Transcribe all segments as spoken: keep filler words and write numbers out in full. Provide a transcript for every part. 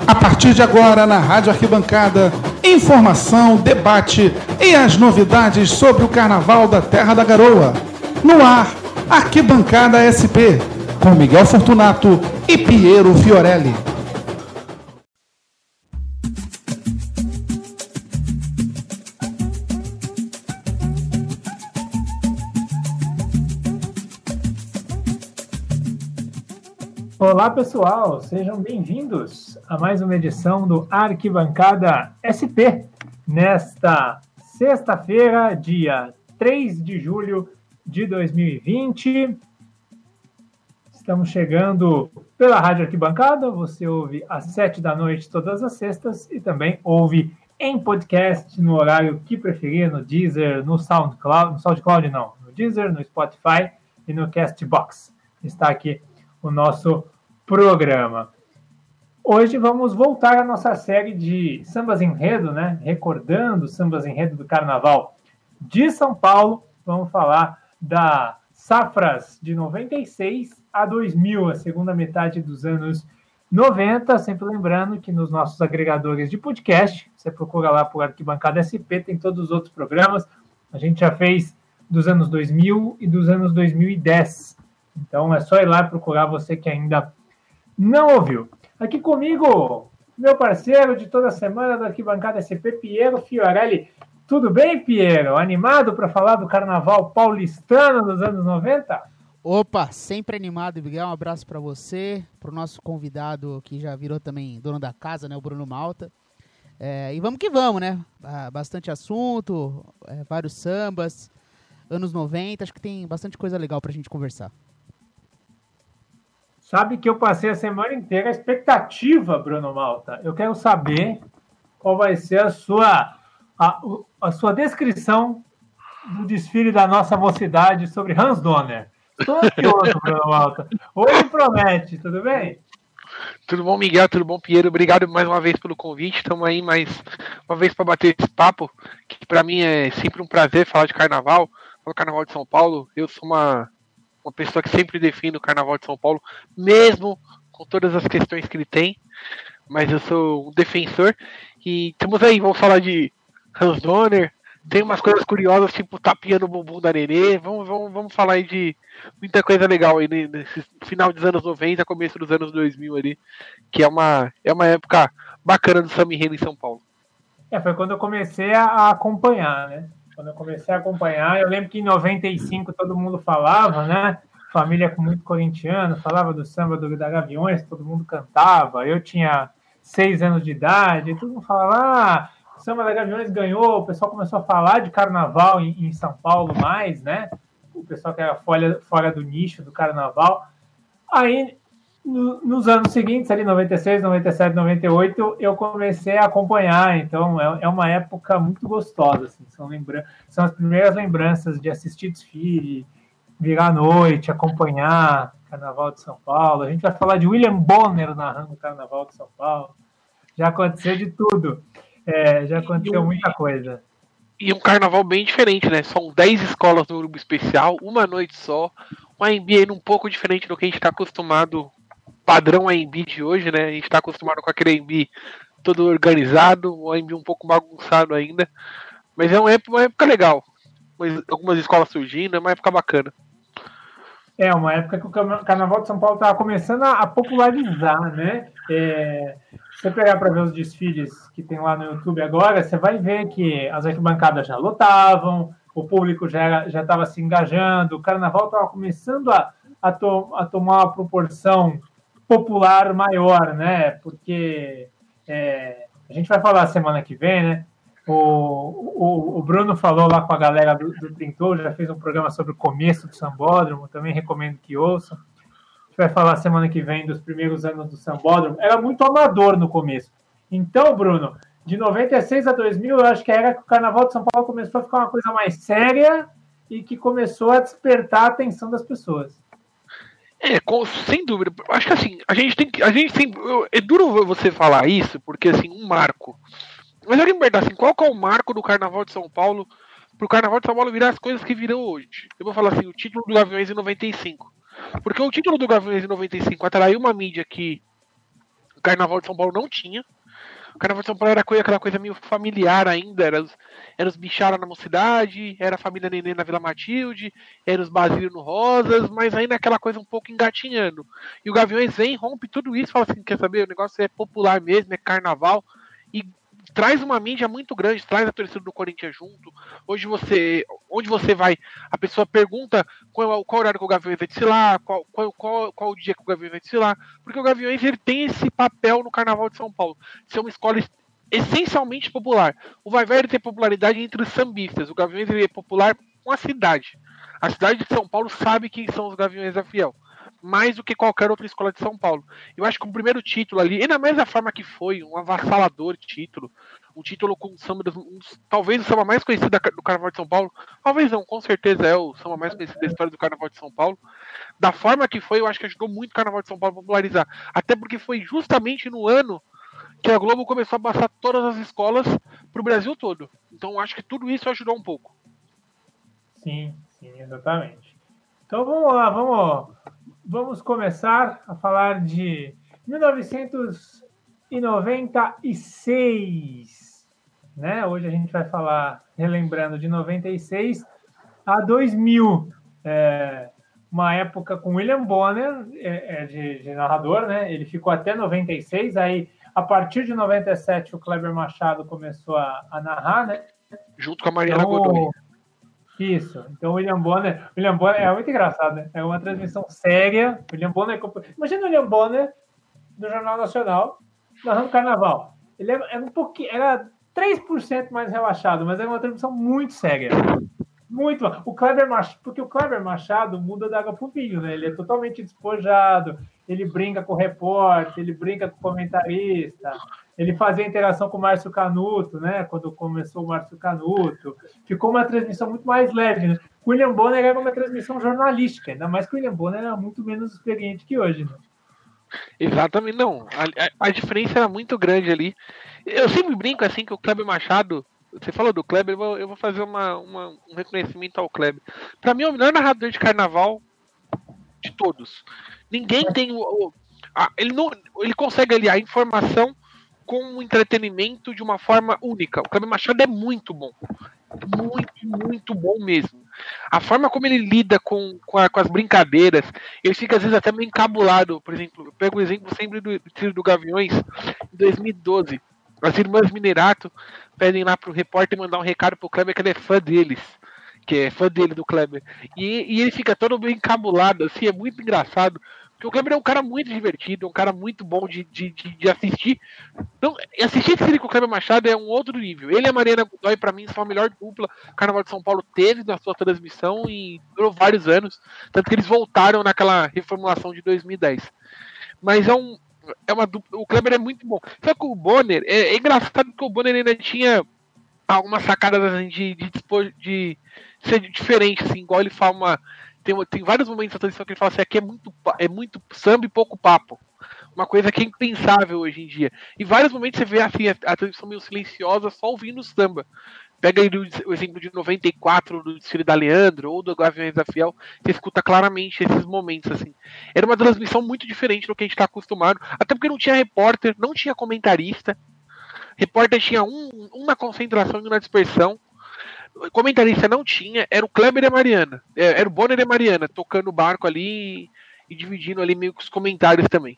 A partir de agora, na Rádio Arquibancada, informação, debate e as novidades sobre o Carnaval da Terra da Garoa. No ar, Arquibancada S P, com Miguel Fortunato e Piero Fiorelli. Olá pessoal, sejam bem-vindos a mais uma edição do Arquibancada S P, nesta sexta-feira, dia três de julho de dois mil e vinte. Estamos chegando pela Rádio Arquibancada, você ouve às sete da noite todas as sextas e também ouve em podcast no horário que preferir, no Deezer, no SoundCloud, no SoundCloud não, no Deezer, no Spotify e no Castbox. Está aqui o nosso programa. Hoje vamos voltar à nossa série de sambas enredo, né? Recordando sambas enredo do Carnaval de São Paulo. Vamos falar da safras de noventa e seis a dois mil, a segunda metade dos anos noventa. Sempre lembrando que nos nossos agregadores de podcast, você procura lá por Arquibancada S P, tem todos os outros programas. A gente já fez dos anos dois mil e dos anos dois mil e dez. Então é só ir lá procurar, você que ainda não ouviu. Aqui comigo, meu parceiro de toda semana do Arquibancada S P, Piero Fiorelli. Tudo bem, Piero? Animado para falar do Carnaval paulistano dos anos noventa? Opa, sempre animado, Miguel. Um abraço para você, para o nosso convidado que já virou também dono da casa, né, o Bruno Malta. É, e vamos que vamos, né? Bastante assunto, é, vários sambas, anos noventa, acho que tem bastante coisa legal para a gente conversar. Sabe que eu passei a semana inteira a expectativa, Bruno Malta. Eu quero saber qual vai ser a sua, a, a sua descrição do desfile da nossa mocidade sobre Hans Donner. Estou ansioso, Bruno Malta. Hoje promete, tudo bem? Tudo bom, Miguel? Tudo bom, Piero? Obrigado mais uma vez pelo convite. Estamos aí mais uma vez para bater esse papo, que para mim é sempre um prazer falar de Carnaval, falar do Carnaval de São Paulo. Eu sou uma... uma pessoa que sempre defende o Carnaval de São Paulo, mesmo com todas as questões que ele tem, mas eu sou um defensor, e estamos aí, vamos falar de Hans Donner, tem umas coisas curiosas, tipo tapiando o bumbum da Nenê, vamos, vamos, vamos falar aí de muita coisa legal aí nesse final dos anos noventa, começo dos anos dois mil ali, que é uma, é uma época bacana do samba enredo em São Paulo. É, foi quando eu comecei a acompanhar, né? Quando eu comecei a acompanhar, eu lembro que em noventa e cinco todo mundo falava, né? Família com muito corintiano, falava do samba do, da Gaviões, todo mundo cantava. Eu tinha seis anos de idade, e todo mundo falava, ah, o samba da Gaviões ganhou. O pessoal começou a falar de carnaval em, em São Paulo mais, né? O pessoal que era fora, fora do nicho do carnaval. Aí, no, nos anos seguintes, ali noventa e seis, noventa e sete, noventa e oito, eu comecei a acompanhar. Então, é, é uma época muito gostosa. Assim, são, lembra- são as primeiras lembranças de assistir desfile, virar à noite, acompanhar Carnaval de São Paulo. A gente vai falar de William Bonner narrando o Carnaval de São Paulo. Já aconteceu de tudo. É, já aconteceu muita coisa. E um carnaval bem diferente, né? São dez escolas no grupo especial, uma noite só, um A M B ainda um pouco diferente do que a gente está acostumado, padrão A M B de hoje, né? A gente está acostumado com aquele A M B todo organizado, o A M B um pouco bagunçado ainda, mas é uma época, uma época legal. Algumas escolas surgindo, é uma época bacana. É, uma época que o Carnaval de São Paulo estava começando a popularizar, né? É, se você pegar para ver os desfiles que tem lá no YouTube agora, você vai ver que as arquibancadas já lotavam, o público já estava se engajando, o Carnaval estava começando a, a, to, a tomar uma proporção popular maior, né? Porque é, a gente vai falar semana que vem, né? O, o, o Bruno falou lá com a galera do, do Trintou, já fez um programa sobre o começo do Sambódromo, também recomendo que ouçam. A gente vai falar semana que vem dos primeiros anos do Sambódromo. Era muito amador no começo. Então, Bruno, de noventa e seis a dois mil, eu acho que era que o Carnaval de São Paulo começou a ficar uma coisa mais séria e que começou a despertar a atenção das pessoas. É, com, sem dúvida. Acho que assim, a gente tem que. A gente sempre, é duro você falar isso, porque assim, um marco. Mas eu quero me perguntar assim, qual que é o marco do Carnaval de São Paulo pro Carnaval de São Paulo virar as coisas que viram hoje? Eu vou falar assim, o título do Gaviões em noventa e cinco. Porque o título do Gaviões em noventa e cinco atraiu uma mídia que O Carnaval de São Paulo não tinha. O Carnaval de São Paulo era coisa, aquela coisa meio familiar ainda, era os, era os bicharam na Mocidade, era a família Nenê na Vila Matilde, era os Basílio no Rosas, mas ainda aquela coisa um pouco engatinhando. E o Gaviões vem, rompe tudo isso, fala assim, quer saber, o negócio é popular mesmo, é carnaval, e traz uma mídia muito grande, traz a torcida do Corinthians junto. Hoje você, onde você vai, a pessoa pergunta qual, qual horário que o Gaviões vai desfilar, qual, qual, qual, qual o dia que o Gaviões vai desfilar, porque o Gaviões ele tem esse papel no Carnaval de São Paulo, de ser uma escola essencialmente popular. O Vai-Vai ele tem popularidade entre os sambistas, o Gaviões ele é popular com a cidade. A cidade de São Paulo sabe quem são os Gaviões da Fiel, mais do que qualquer outra escola de São Paulo. Eu acho que o primeiro título ali, ainda mais da forma que foi, um avassalador título, um título com samba, um, talvez o samba mais conhecido do Carnaval de São Paulo, talvez não, com certeza é o samba mais conhecido da história do Carnaval de São Paulo. Da forma que foi, eu acho que ajudou muito o Carnaval de São Paulo a popularizar, até porque foi justamente no ano que a Globo começou a passar todas as escolas pro Brasil todo. Então eu acho que tudo isso ajudou um pouco. Sim, sim, exatamente. Então vamos lá, vamos, vamos começar a falar de mil novecentos e noventa e seis, né? Hoje a gente vai falar, relembrando, de noventa e seis a dois mil, é, uma época com William Bonner, é, é de, de narrador, né? Ele ficou até noventa e seis, aí a partir de noventa e sete o Kleber Machado começou a, a narrar, né? Junto com a Mariana então, Godoy. Isso, então o William Bonner, William Bonner é muito engraçado, né? É uma transmissão séria. William Bonner, imagina o William Bonner do Jornal Nacional narrando Carnaval. Ele era, era um pouquinho, era três por cento mais relaxado, mas era uma transmissão muito séria. Muito. O Kleber Machado, porque o Kleber Machado muda da água pro vinho, né? Ele é totalmente despojado, ele brinca com o repórter, ele brinca com o comentarista, ele fazia interação com o Márcio Canuto, né? Quando começou o Márcio Canuto. Ficou uma transmissão muito mais leve, né? O William Bonner era uma transmissão jornalística, ainda mais que o William Bonner era muito menos experiente que hoje, né? Exatamente, não. A, a, a diferença era muito grande ali. Eu sempre brinco assim que o Kleber Machado, você falou do Kleber, eu vou, eu vou fazer uma, uma, um reconhecimento ao Kleber. Pra mim é o melhor narrador de carnaval de todos. Ninguém tem o. o a, ele, não, ele consegue aliar a informação com o entretenimento de uma forma única. O Kleber Machado é muito bom. Muito, muito bom mesmo. A forma como ele lida com, com, a, com as brincadeiras, ele fica às vezes até meio encabulado. Por exemplo, eu pego o exemplo sempre do Tiro do Gaviões, em dois mil e doze. As irmãs Minerato pedem lá pro repórter mandar um recado pro Kleber que ele é fã deles. Que é fã dele, do Kleber. E, e ele fica todo meio encabulado, assim, é muito engraçado. Porque o Kleber é um cara muito divertido, é um cara muito bom de, de, de, de assistir. Então, assistir esse com o Kleber Machado é um outro nível. Ele e a Mariana Godoy, pra mim, são a melhor dupla que o Carnaval de São Paulo teve na sua transmissão e durou vários anos. Tanto que eles voltaram naquela reformulação de dois mil e dez. Mas é um. É uma dupla, o Kleber é muito bom. Só que o Bonner, é, é engraçado que o Bonner ainda tinha algumas sacadas assim, de, de, de, de ser diferente, assim, igual ele fala uma. Tem, tem vários momentos da transição que ele fala assim, aqui é muito, é muito samba e pouco papo. Uma coisa que é impensável hoje em dia. E vários momentos você vê assim, a, a transição meio silenciosa, só ouvindo o samba. Pega aí o, o exemplo de noventa e quatro, do desfile da Leandro, ou do Gaviões da Fiel, você escuta claramente esses momentos, assim. Era uma transmissão muito diferente do que a gente está acostumado, até porque não tinha repórter, não tinha comentarista. Repórter tinha um, um na concentração e um na dispersão. Comentarista não tinha, era o Kleber e a Mariana. Era o Bonner e a Mariana, tocando o barco ali e, e dividindo ali meio que os comentários também.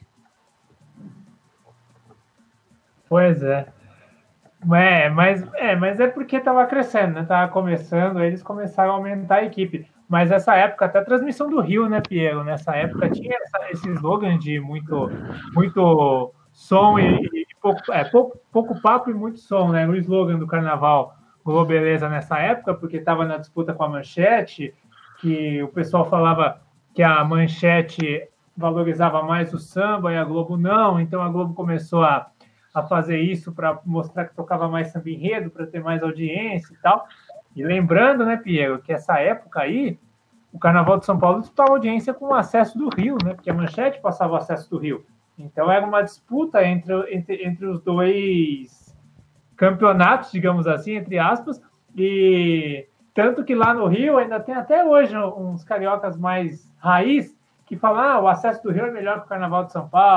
Pois é. É, mas é, mas é porque estava crescendo, né? Tava começando, eles começaram a aumentar a equipe. Mas essa época, até a transmissão do Rio, né, Piero? Nessa época tinha essa, esse slogan de muito, muito som e, e pouco, é, pouco, pouco papo e muito som, né? O slogan do Carnaval Globo Beleza nessa época, porque estava na disputa com a Manchete, que o pessoal falava que a Manchete valorizava mais o samba e a Globo não, então a Globo começou a, a fazer isso para mostrar que tocava mais samba enredo, para ter mais audiência e tal. E lembrando, né, Piero, que essa época aí, o Carnaval de São Paulo disputava audiência com o acesso do Rio, né, porque a Manchete passava o acesso do Rio. Então era uma disputa entre, entre, entre os dois campeonatos, digamos assim, entre aspas, e tanto que lá no Rio ainda tem até hoje uns cariocas mais raiz que falam, ah, o acesso do Rio é melhor que o Carnaval de São Paulo,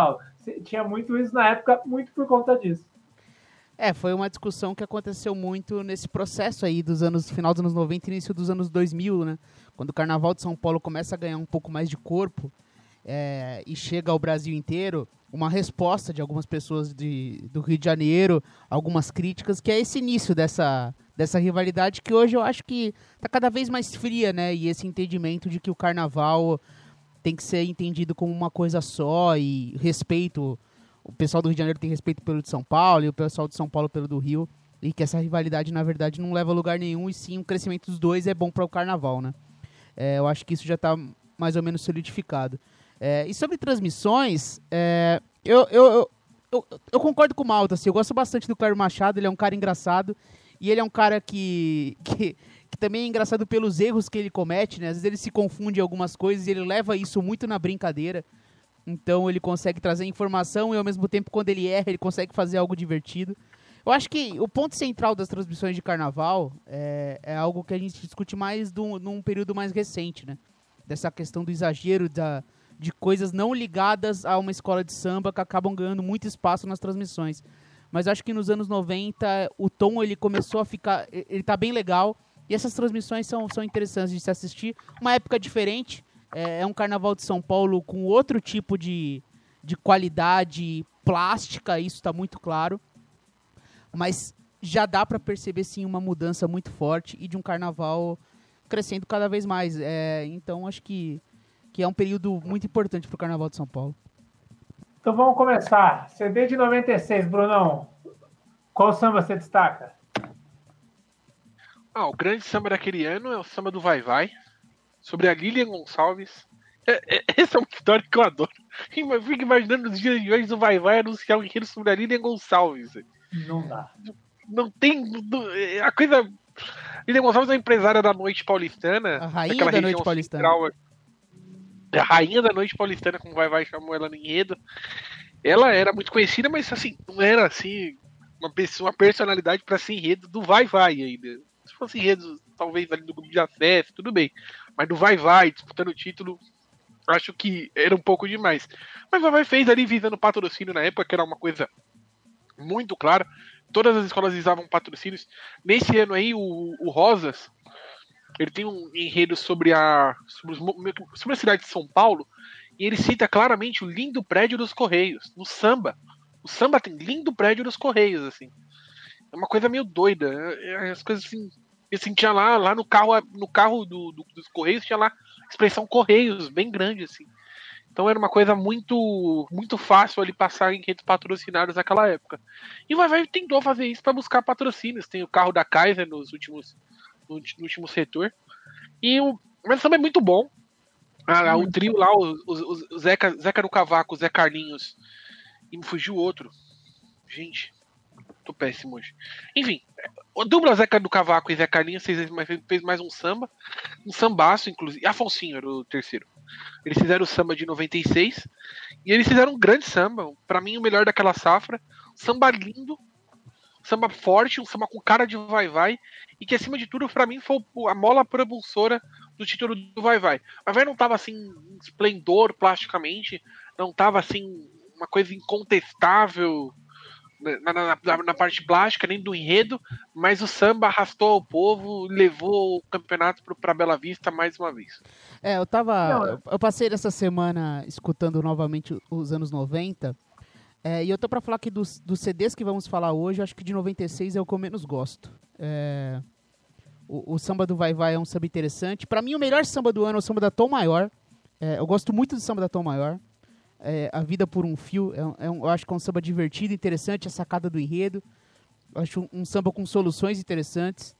tinha muito isso na época, muito por conta disso. É, foi uma discussão que aconteceu muito nesse processo aí dos anos, final dos anos noventa e início dos anos dois mil, né? Quando o Carnaval de São Paulo começa a ganhar um pouco mais de corpo é, e chega ao Brasil inteiro, uma resposta de algumas pessoas de, do Rio de Janeiro, algumas críticas, que é esse início dessa, dessa rivalidade que hoje eu acho que está cada vez mais fria, né? E esse entendimento de que o Carnaval tem que ser entendido como uma coisa só e respeito. O pessoal do Rio de Janeiro tem respeito pelo de São Paulo e o pessoal de São Paulo pelo do Rio. E que essa rivalidade, na verdade, não leva a lugar nenhum. E sim, o crescimento dos dois é bom para o Carnaval, né? É, eu acho que isso já está mais ou menos solidificado. É, e sobre transmissões, é, eu, eu, eu, eu, eu concordo com o Malta. Assim, eu gosto bastante do Cléber Machado. Ele é um cara engraçado. E ele é um cara que, que, que também é engraçado pelos erros que ele comete, né? Às vezes ele se confunde em algumas coisas e ele leva isso muito na brincadeira. Então ele consegue trazer informação e ao mesmo tempo, quando ele erra, ele consegue fazer algo divertido. Eu acho que o ponto central das transmissões de Carnaval é, é algo que a gente discute mais do, num período mais recente, né? Dessa questão do exagero, da, de coisas não ligadas a uma escola de samba que acabam ganhando muito espaço nas transmissões. Mas acho que nos anos noventa o tom ele começou a ficar... Ele tá bem legal e essas transmissões são, são interessantes de se assistir. Uma época diferente. É um Carnaval de São Paulo com outro tipo de, de qualidade plástica, isso está muito claro. Mas já dá para perceber, sim, uma mudança muito forte e de um Carnaval crescendo cada vez mais. É, então, acho que, que é um período muito importante para o Carnaval de São Paulo. Então, vamos começar. C D de noventa e seis, Brunão. Qual samba você destaca? Ah, o grande samba daquele ano é o samba do Vai Vai. Sobre a Lilian Gonçalves. É, é, essa é uma história que eu adoro. Eu fico imaginando os dias de hoje do Vai Vai anunciar um enredo sobre a Lilian Gonçalves. Não dá. Não tem... Não, a coisa... Lilian Gonçalves é uma empresária da noite paulistana. A rainha da noite paulistana. Central, a rainha da noite paulistana, como o Vai Vai chamou ela no enredo. Ela era muito conhecida, mas assim, não era assim uma, pessoa, uma personalidade para ser enredo do Vai Vai ainda. Se fosse enredo, talvez ali do grupo de acesso, tudo bem. Mas do Vai Vai, disputando o título, acho que era um pouco demais. Mas o Vai Vai fez ali visando patrocínio na época, que era uma coisa muito clara. Todas as escolas visavam patrocínios. Nesse ano aí, o, o Rosas, ele tem um enredo sobre a, sobre, os, sobre a cidade de São Paulo, e ele cita claramente o lindo prédio dos Correios, no samba. O samba tem lindo prédio dos Correios, assim. É uma coisa meio doida. As coisas assim... Assim, tinha lá, lá no carro, no carro do, do, dos Correios, tinha lá a expressão Correios, bem grande, assim. Então era uma coisa muito muito fácil ali passar em redes patrocinadas naquela época. E o Vai Vai tentou fazer isso para buscar patrocínios. Tem o carro da Kaiser nos últimos, no, no último setor. E o, mas também é muito bom. Ah, o trio lá, o, o, o Zeca, Zeca no Cavaco, o Zé Carlinhos. E me fugiu outro. Gente... Tô péssimo hoje. Enfim, o dupla Zeca do Cavaco e Zé Carlinhos fez mais, fez mais um samba. Um sambaço, inclusive. Afonsinho era o terceiro. Eles fizeram o samba de noventa e seis. E eles fizeram um grande samba. Pra mim, o melhor daquela safra. Samba lindo. Samba forte. Um samba com cara de Vai Vai. E que, acima de tudo, pra mim, foi a mola propulsora do título do Vai Vai. Vai Vai não tava, assim, em esplendor plasticamente. Não tava, assim, uma coisa incontestável... Na, na, na, na parte plástica, nem do enredo, mas o samba arrastou o povo, levou o campeonato para Bela Vista mais uma vez. É, eu tava. Não, eu, eu passei essa semana escutando novamente os anos noventa, é, e eu tô para falar que dos, dos C Ds que vamos falar hoje, acho que de noventa e seis é o que eu menos gosto. É, o, o samba do Vai Vai é um samba interessante. Para mim, o melhor samba do ano é o samba da Tom Maior. É, eu gosto muito do samba da Tom Maior. É, A Vida por um Fio, é, é um, eu acho que é um samba divertido, interessante, a sacada do enredo. Eu acho um, um samba com soluções interessantes.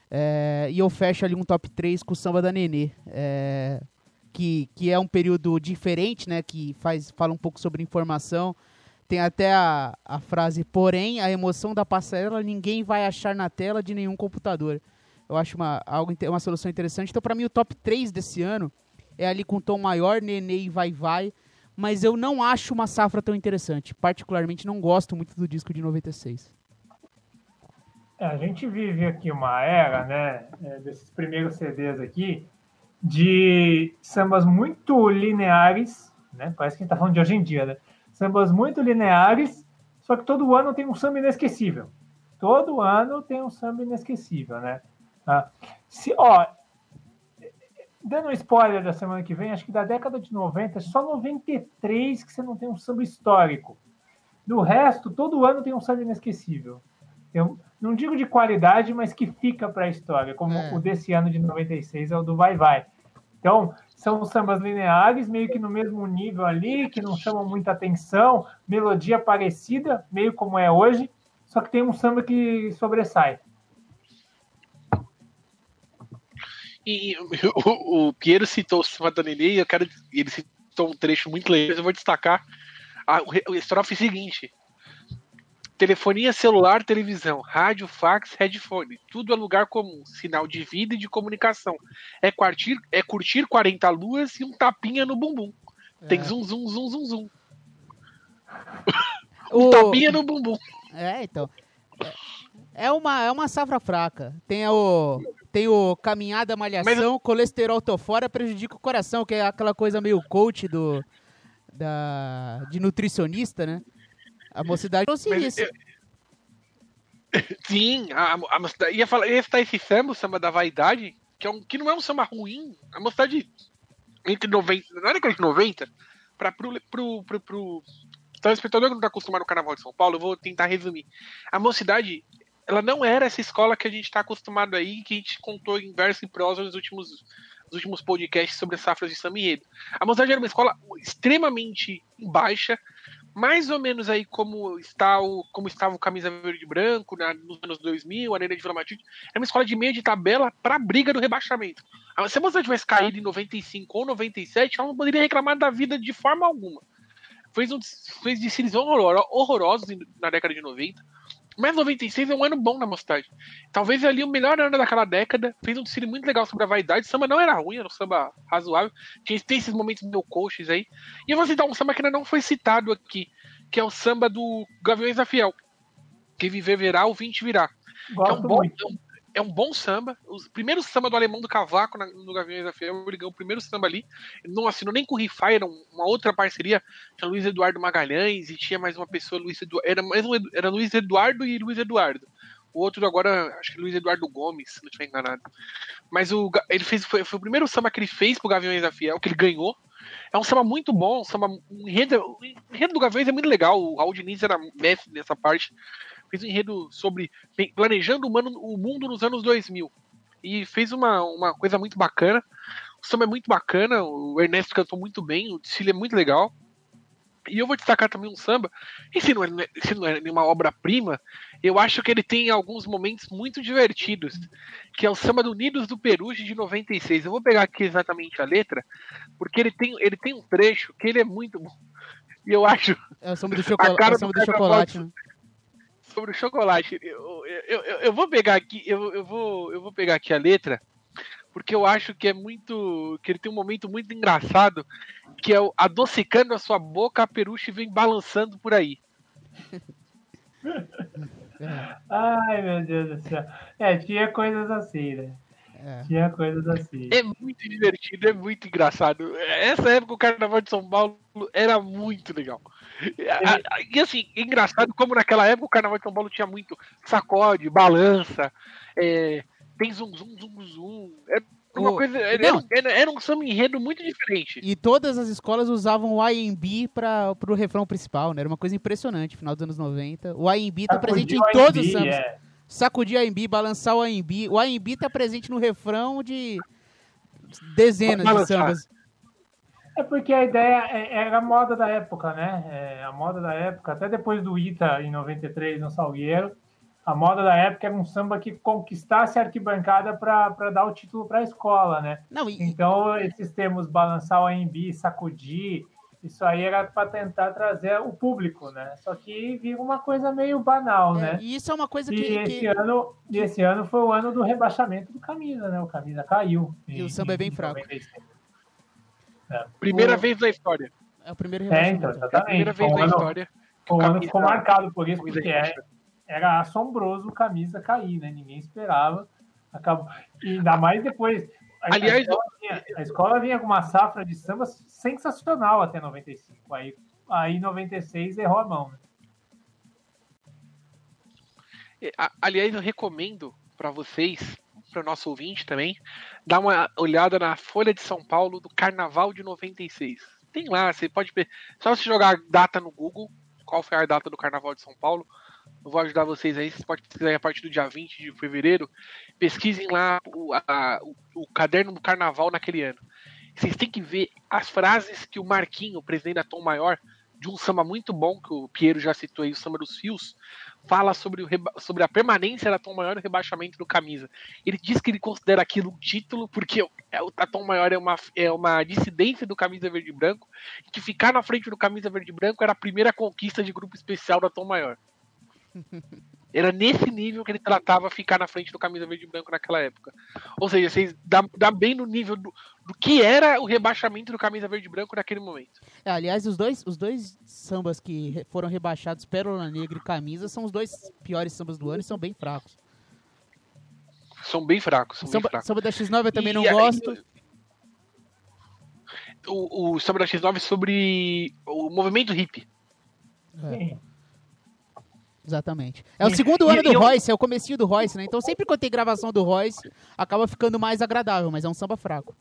É, e eu fecho ali um top três com o samba da Nenê, é, que, que é um período diferente, né, que faz, fala um pouco sobre informação. Tem até a, a frase, porém, a emoção da passarela ninguém vai achar na tela de nenhum computador. Eu acho uma, algo, uma solução interessante. Então, para mim, o top três desse ano é ali com Tom Maior, Nenê e Vai Vai. Mas eu não acho uma safra tão interessante. Particularmente, não gosto muito do disco de noventa e seis. É, a gente vive aqui uma era, né, é, desses primeiros C Ds aqui, de sambas muito lineares, né? Parece que a gente tá falando de hoje em dia, né? Sambas muito lineares, só que todo ano tem um samba inesquecível. Todo ano tem um samba inesquecível, né? Ah, se, ó, dando um spoiler da semana que vem, acho que da década de noventa, só noventa e três que você não tem um samba histórico. Do resto, todo ano tem um samba inesquecível. Eu não digo de qualidade, mas que fica para a história, como é. O desse ano de noventa e seis é o do Vai Vai. Então, são sambas lineares, meio que no mesmo nível ali, que não chamam muita atenção, melodia parecida, meio como é hoje, só que tem um samba que sobressai. E o, o Piero citou o samba da Nenê, eu quero, ele citou um trecho muito legal, eu vou destacar a, o estrofe seguinte: telefonia celular, televisão, rádio, fax, headphone, tudo é lugar comum, sinal de vida e de comunicação. É curtir, é curtir quarenta luas e um tapinha no bumbum. Tem é. zum, zum, zum, zum, zum. um o... tapinha no bumbum. É, então. É uma, é uma safra fraca. Tem o, tem o caminhada, malhação, Mas... colesterol tô fora, prejudica o coração, que é aquela coisa meio coach do, da, de nutricionista, né? A mocidade trouxe isso. Eu... Sim, a, a mocidade ia falar, ia estar esse samba, o samba da vaidade, que, é um, que não é um samba ruim. A mocidade entre noventa, não era década de noventa, para pro, pro, pro, pro telespectador que não está acostumado no Carnaval de São Paulo, eu vou tentar resumir. A mocidade, ela não era essa escola que a gente está acostumado aí, que a gente contou em verso e prosa nos últimos, nos últimos podcasts sobre safras de samba enredo. A mocidade era uma escola extremamente baixa, mais ou menos aí como, está o, como estava o Camisa Verde e Branco na, nos anos dois mil, a Arena de Vila Matilde. Era uma escola de meio de tabela para a briga do rebaixamento. Se a mocidade tivesse caído em noventa e cinco ou noventa e sete, ela não poderia reclamar da vida de forma alguma. Fez, um, fez desfiles horrorosos na década de noventa. Mas noventa e seis é um ano bom na mocidade. Talvez ali o melhor ano daquela década. Fez um desfile muito legal sobre a vaidade. O samba não era ruim, era um samba razoável. Tinha, tem esses momentos meio coaches aí. E eu vou citar um samba que ainda não foi citado aqui, que é o samba do Gaviões da Fiel. Que viver verá, o vinte virá. Gosto é um bom, muito. É um, é um bom samba. O primeiro samba do Alemão do Cavaco na, no Gaviões da Fiel, ele ganhou o primeiro samba ali. Ele não assinou nem com o Rifai, era uma outra parceria. Tinha Luiz Eduardo Magalhães e tinha mais uma pessoa, Luiz Eduardo, era, mais um, era Luiz Eduardo e Luiz Eduardo. O outro agora, acho que Luiz Eduardo Gomes, se não estiver enganado. Mas o, ele fez, foi, foi o primeiro samba que ele fez pro Gaviões da Fiel, que ele ganhou. É um samba muito bom, um samba, um enredo, o enredo do Gaviões é muito legal. O Raul Diniz era mestre nessa parte. Fez um enredo sobre planejando o, mano, o mundo nos anos dois mil. E fez uma, uma coisa muito bacana. O samba é muito bacana, o Ernesto cantou muito bem, o desfile é muito legal. E eu vou destacar também um samba, e se não é, se não é nenhuma obra-prima, eu acho que ele tem alguns momentos muito divertidos, que é o samba do Unidos do Peruche de noventa e seis. Eu vou pegar aqui exatamente a letra, porque ele tem, ele tem um trecho que ele é muito bom. E eu acho... É o samba do, chocola- é o samba do, do chocolate, né? Sobre o chocolate. Eu, eu, eu, eu vou pegar aqui, eu, eu, vou, eu vou pegar aqui a letra, porque eu acho que é muito. Que ele tem um momento muito engraçado, que é o adocicando a sua boca, a peruche vem balançando por aí. Ai, meu Deus do céu. É, tinha coisas assim, né? É. Tinha coisas assim. É muito divertido, é muito engraçado. Essa época o Carnaval de São Paulo era muito legal. E assim, engraçado como naquela época o Carnaval de São Paulo tinha muito sacode, balança, é, tem zum, zum, zum, zum. Era uma o... coisa, era, era, era um samba enredo muito diferente. E todas as escolas usavam o I M B para o refrão principal, né? Era uma coisa impressionante, final dos anos noventa. O I M B tá presente em todos os sambas. É. Sacudir a I M B, balançar o I M B. O I M B tá presente no refrão de dezenas de sambas. É porque a ideia era a moda da época, né? É, a moda da época, até depois do Ita em noventa e três no Salgueiro, a moda da época era um samba que conquistasse a arquibancada para dar o título para a escola, né? Não, e... Então, esses termos balançar o I M B, sacudir, isso aí era para tentar trazer o público, né? Só que vira uma coisa meio banal, é, né? E isso é uma coisa que... E esse, que... Ano, e esse ano foi o ano do rebaixamento do Camisa, né? O Camisa caiu. E em, o samba é bem fraco. noventa e seis. É. Primeira o... vez na história. É o primeiro rebaixamento. É, então, exatamente. É a primeira vez na história. O ano ficou marcado por isso, porque é, era assombroso o Camisa cair, né? Ninguém esperava. Acabou... E ainda mais depois... A, Aliás, a, escola vinha, a escola vinha com uma safra de samba sensacional até noventa e cinco. Aí aí em noventa e seis errou a mão. Né? Aliás, eu recomendo para vocês, para o nosso ouvinte também, dar uma olhada na Folha de São Paulo do Carnaval de noventa e seis. Tem lá, você pode... Só você jogar data no Google, qual foi a data do Carnaval de São Paulo, eu vou ajudar vocês aí, vocês podem pesquisar a partir do dia vinte de fevereiro, pesquisem lá o, a, o, o caderno do Carnaval naquele ano. Vocês têm que ver as frases que o Marquinho, o presidente da Tom Maior, de um samba muito bom, que o Piero já citou aí, o Samba dos Fios, fala sobre, o reba... sobre a permanência da Tom Maior e o rebaixamento do Camisa. Ele diz que ele considera aquilo um título, porque o Tom Maior é uma, é uma dissidência do Camisa Verde e Branco, e que ficar na frente do Camisa Verde e Branco era a primeira conquista de grupo especial da Tom Maior. Era nesse nível que ele tratava ficar na frente do Camisa Verde e Branco naquela época. Ou seja, vocês dá, dá bem no nível do, do que era o rebaixamento do Camisa Verde e Branco naquele momento. É, aliás, os dois, os dois sambas que foram rebaixados, Pérola Negra e Camisa, são os dois piores sambas do ano e são bem fracos. São bem fracos. São samba, bem fracos. Samba da X nove eu também e, não e, gosto. O, o Samba da X nove sobre o movimento hippie. É. Exatamente. É o segundo ano do Royce, é o comecinho do Royce, né? Então sempre que tem gravação do Royce, acaba ficando mais agradável, mas é um samba fraco.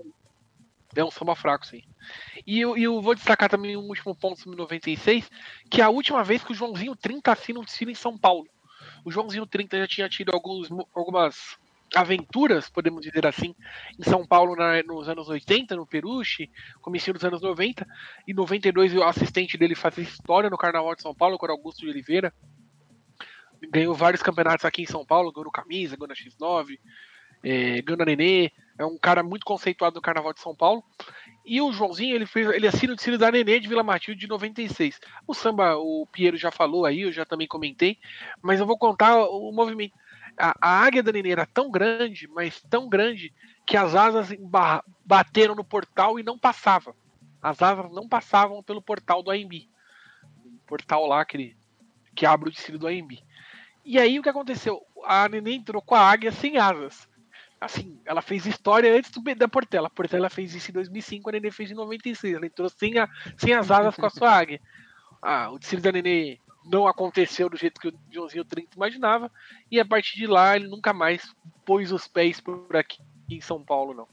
É um samba fraco, sim. E eu, eu vou destacar também um último ponto sobre noventa e seis, que é a última vez que o Joãozinho trinta assina um desfile em São Paulo. O Joãozinho trinta já tinha tido alguns, algumas aventuras, podemos dizer assim, em São Paulo na, nos anos oitenta, no Peruche, comecinho dos anos noventa. Em noventa e dois, o assistente dele fazia história no Carnaval de São Paulo, com o Augusto de Oliveira. Ganhou vários campeonatos aqui em São Paulo, ganhou no Camisa, ganhou na X nove, é, ganhou na Nenê. É um cara muito conceituado no Carnaval de São Paulo. E o Joãozinho, ele, fez, ele assina o desfile da Nenê de Vila Matilde de noventa e seis. O samba, o Piero já falou aí, eu já também comentei, mas eu vou contar o movimento. A, a águia da Nenê era tão grande, mas tão grande, que as asas embarra, bateram no portal e não passava. As asas não passavam pelo portal do A M B. O portal lá, aquele que abre o desfile do A M B. E aí o que aconteceu? A Nenê entrou com a águia sem asas. Assim, ela fez história antes do, da Portela. A Portela fez isso em dois mil e cinco, a Nenê fez em noventa e seis. Ela entrou sem, a, sem as asas com a sua águia. Ah, o desfile da Nenê não aconteceu do jeito que o Joãozinho trinta imaginava. E a partir de lá, ele nunca mais pôs os pés por aqui em São Paulo, não.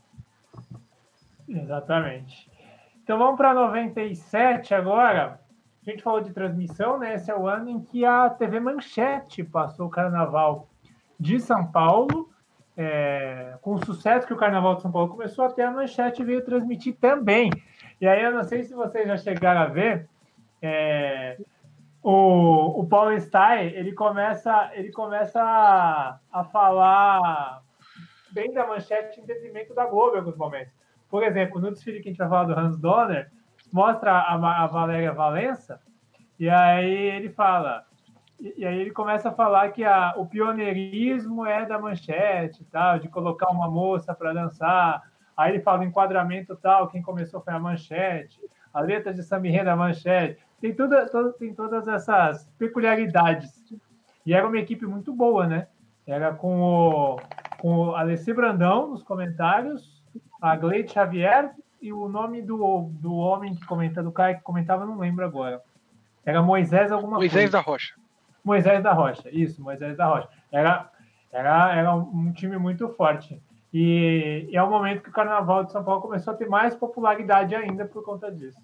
Exatamente. Então vamos para noventa e sete agora. A gente falou de transmissão, né? Esse é o ano em que a T V Manchete passou o Carnaval de São Paulo. É, com o sucesso que o Carnaval de São Paulo começou, até a Manchete veio transmitir também. E aí eu não sei se vocês já chegaram a ver, é, o, o Paulo Stein, ele começa, ele começa a, a falar bem da Manchete em detrimento da Globo em alguns momentos. Por exemplo, no desfile que a gente vai falar do Hans Donner, mostra a, a Valéria Valença, e aí ele fala... E aí ele começa a falar que a, o pioneirismo é da Manchete, tal, de colocar uma moça para dançar. Aí ele fala do enquadramento tal, quem começou foi a Manchete, a letra de samba enredo da Manchete. Tem, toda, toda, tem todas essas peculiaridades. E era uma equipe muito boa, né? Era com o, com o Alessi Brandão nos comentários, a Gleide Xavier e o nome do, do homem que comenta, do cara que comentava, não lembro agora. Era Moisés alguma Moisés coisa. da Rocha. Moisés da Rocha, isso, Moisés da Rocha. Era, era, era um time muito forte. E, e é o momento que o Carnaval de São Paulo começou a ter mais popularidade ainda por conta disso.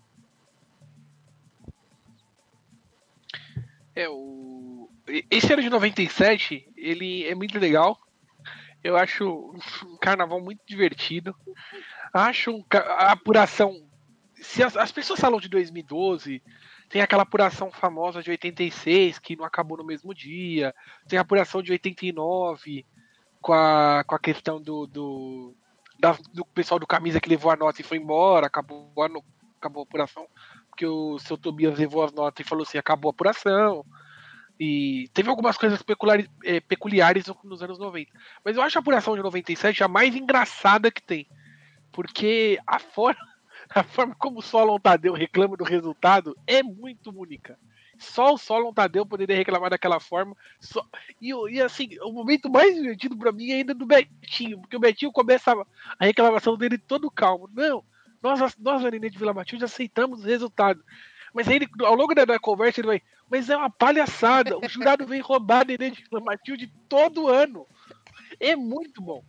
É, o... Esse ano de noventa e sete, ele é muito legal. Eu acho um carnaval muito divertido. Acho um... a apuração... Se as, as pessoas falam de dois mil e doze... Tem aquela apuração famosa de oitenta e seis, que não acabou no mesmo dia. Tem a apuração de oitenta e nove, com a, com a questão do, do, da, do pessoal do Camisa que levou a nota e foi embora. Acabou a, acabou a apuração, porque o seu Tobias levou as notas e falou assim, acabou a apuração. E teve algumas coisas peculiares, é, peculiares nos anos noventa. Mas eu acho a apuração de noventa e sete a mais engraçada que tem. Porque a forma... A forma como o Solon Tadeu reclama do resultado é muito única. Só o Solon Tadeu poderia reclamar daquela forma. Só... E, e assim, o momento mais divertido pra mim é ainda do Betinho, porque o Betinho começa a, a reclamação dele todo calmo. Não, nós, nós a Nenê de Vila Matilde, aceitamos o resultado. Mas aí, ele, ao longo da, da conversa, ele vai, mas é uma palhaçada, o jurado vem roubar Nenê de Matilde todo ano. É muito bom.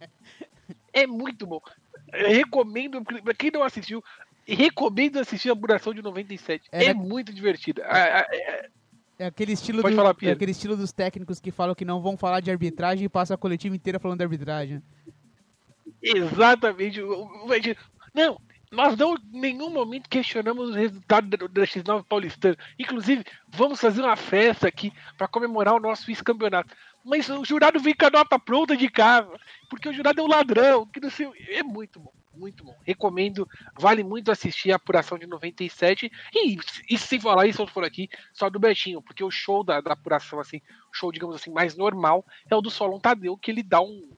É muito bom. Eu recomendo, pra quem não assistiu, recomendo assistir a Apuração de noventa e sete. É, é muito divertida. É, é, é aquele estilo do, falar, é aquele estilo dos técnicos que falam que não vão falar de arbitragem e passam a coletiva inteira falando de arbitragem. Exatamente. Não, nós não em nenhum momento questionamos o resultado da, da X nove paulistana. Inclusive, vamos fazer uma festa aqui para comemorar o nosso vice-campeonato. Mas o jurado vem com a nota pronta de casa, porque o jurado é um ladrão. Que não sei, é muito bom, muito bom. Recomendo, vale muito assistir a Apuração de noventa e sete. E, e sem falar isso, eu for aqui, só do Betinho, porque o show da, da Apuração, assim, o show, digamos assim, mais normal, é o do Solon Tadeu, que ele dá um,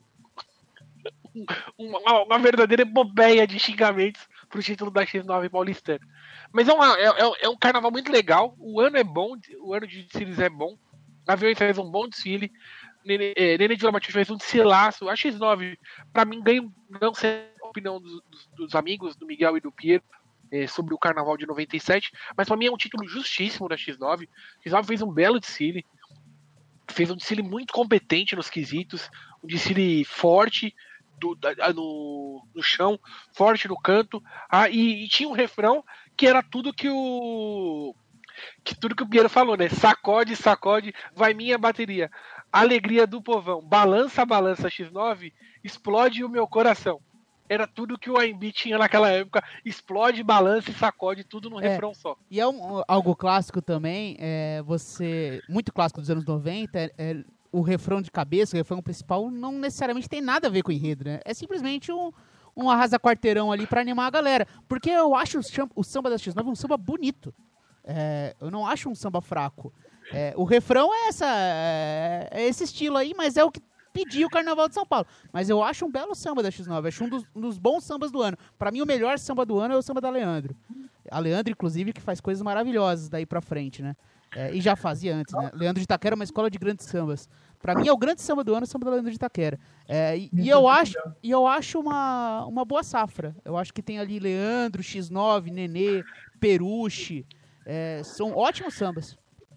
um uma, uma verdadeira bobeia de xingamentos pro título da X nove paulistana. Mas é, uma, é, é um carnaval muito legal, o ano é bom, o ano de desfiles é bom. A Aviões fez um bom desfile. Nenê, é, Nenê de Vila Matilde fez um desfilaço. A X nove, pra mim, ganho, não sei a opinião dos, dos, dos amigos, do Miguel e do Piero, é, sobre o Carnaval de noventa e sete, mas pra mim é um título justíssimo da X nove. A X nove fez um belo desfile. Fez um desfile muito competente nos quesitos. Um desfile forte do, da, no, no chão, forte no canto. Ah, e, e tinha um refrão que era tudo que o... que tudo que o Piero falou, né? Sacode, sacode, vai minha bateria. Alegria do povão. Balança, balança X nove, explode o meu coração. Era tudo que o A M B tinha naquela época. Explode, balança e sacode, tudo num é, refrão só. E é um, algo clássico também, é, você, muito clássico dos anos noventa, é, é, o refrão de cabeça, o refrão principal, não necessariamente tem nada a ver com o enredo, né? É simplesmente um, um arrasa-quarteirão ali pra animar a galera. Porque eu acho o, o samba da X nove um samba bonito. É, eu não acho um samba fraco. É, o refrão é, essa, é, é esse estilo aí, mas é o que pediu o Carnaval de São Paulo. Mas eu acho um belo samba da X nove, acho um dos, um dos bons sambas do ano. Pra mim, o melhor samba do ano é o samba da Leandro. A Leandro, inclusive, que faz coisas maravilhosas daí pra frente, né? É, e já fazia antes, né? Leandro de Itaquera é uma escola de grandes sambas. Pra mim, é o grande samba do ano, o samba da Leandro de Itaquera. É, e, e, eu acho, e eu acho uma, uma boa safra. Eu acho que tem ali Leandro, X nove, Nenê, Peruche. É, são ótimos sambas.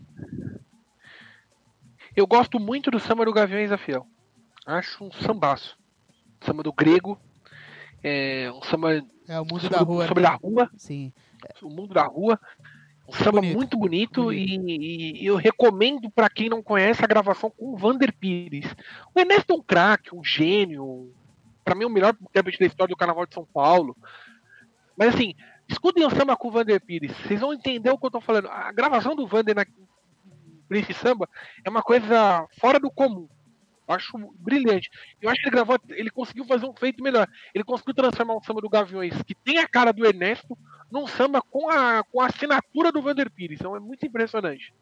Eu gosto muito do samba do Gaviões da Fiel. Acho um sambaço. Samba do Grego. É um samba. É o mundo sobre, da rua. Sobre né? a rua. Sim. O mundo da rua. Um samba bonito, muito bonito, bonito. E, e eu recomendo para quem não conhece a gravação com o Vander Pires. O Ernesto é um craque, um gênio. Para mim, o melhor intérprete da história do Carnaval de São Paulo. Mas assim, escutem o samba com o Vander Pires. Vocês vão entender o que eu tô falando. A gravação do Vander na, nesse samba é uma coisa fora do comum. Eu acho brilhante. Eu acho que ele gravou, ele conseguiu fazer um feito melhor. Ele conseguiu transformar um samba do Gaviões, que tem a cara do Ernesto, num samba com a, com a assinatura do Vander Pires. Então é muito impressionante.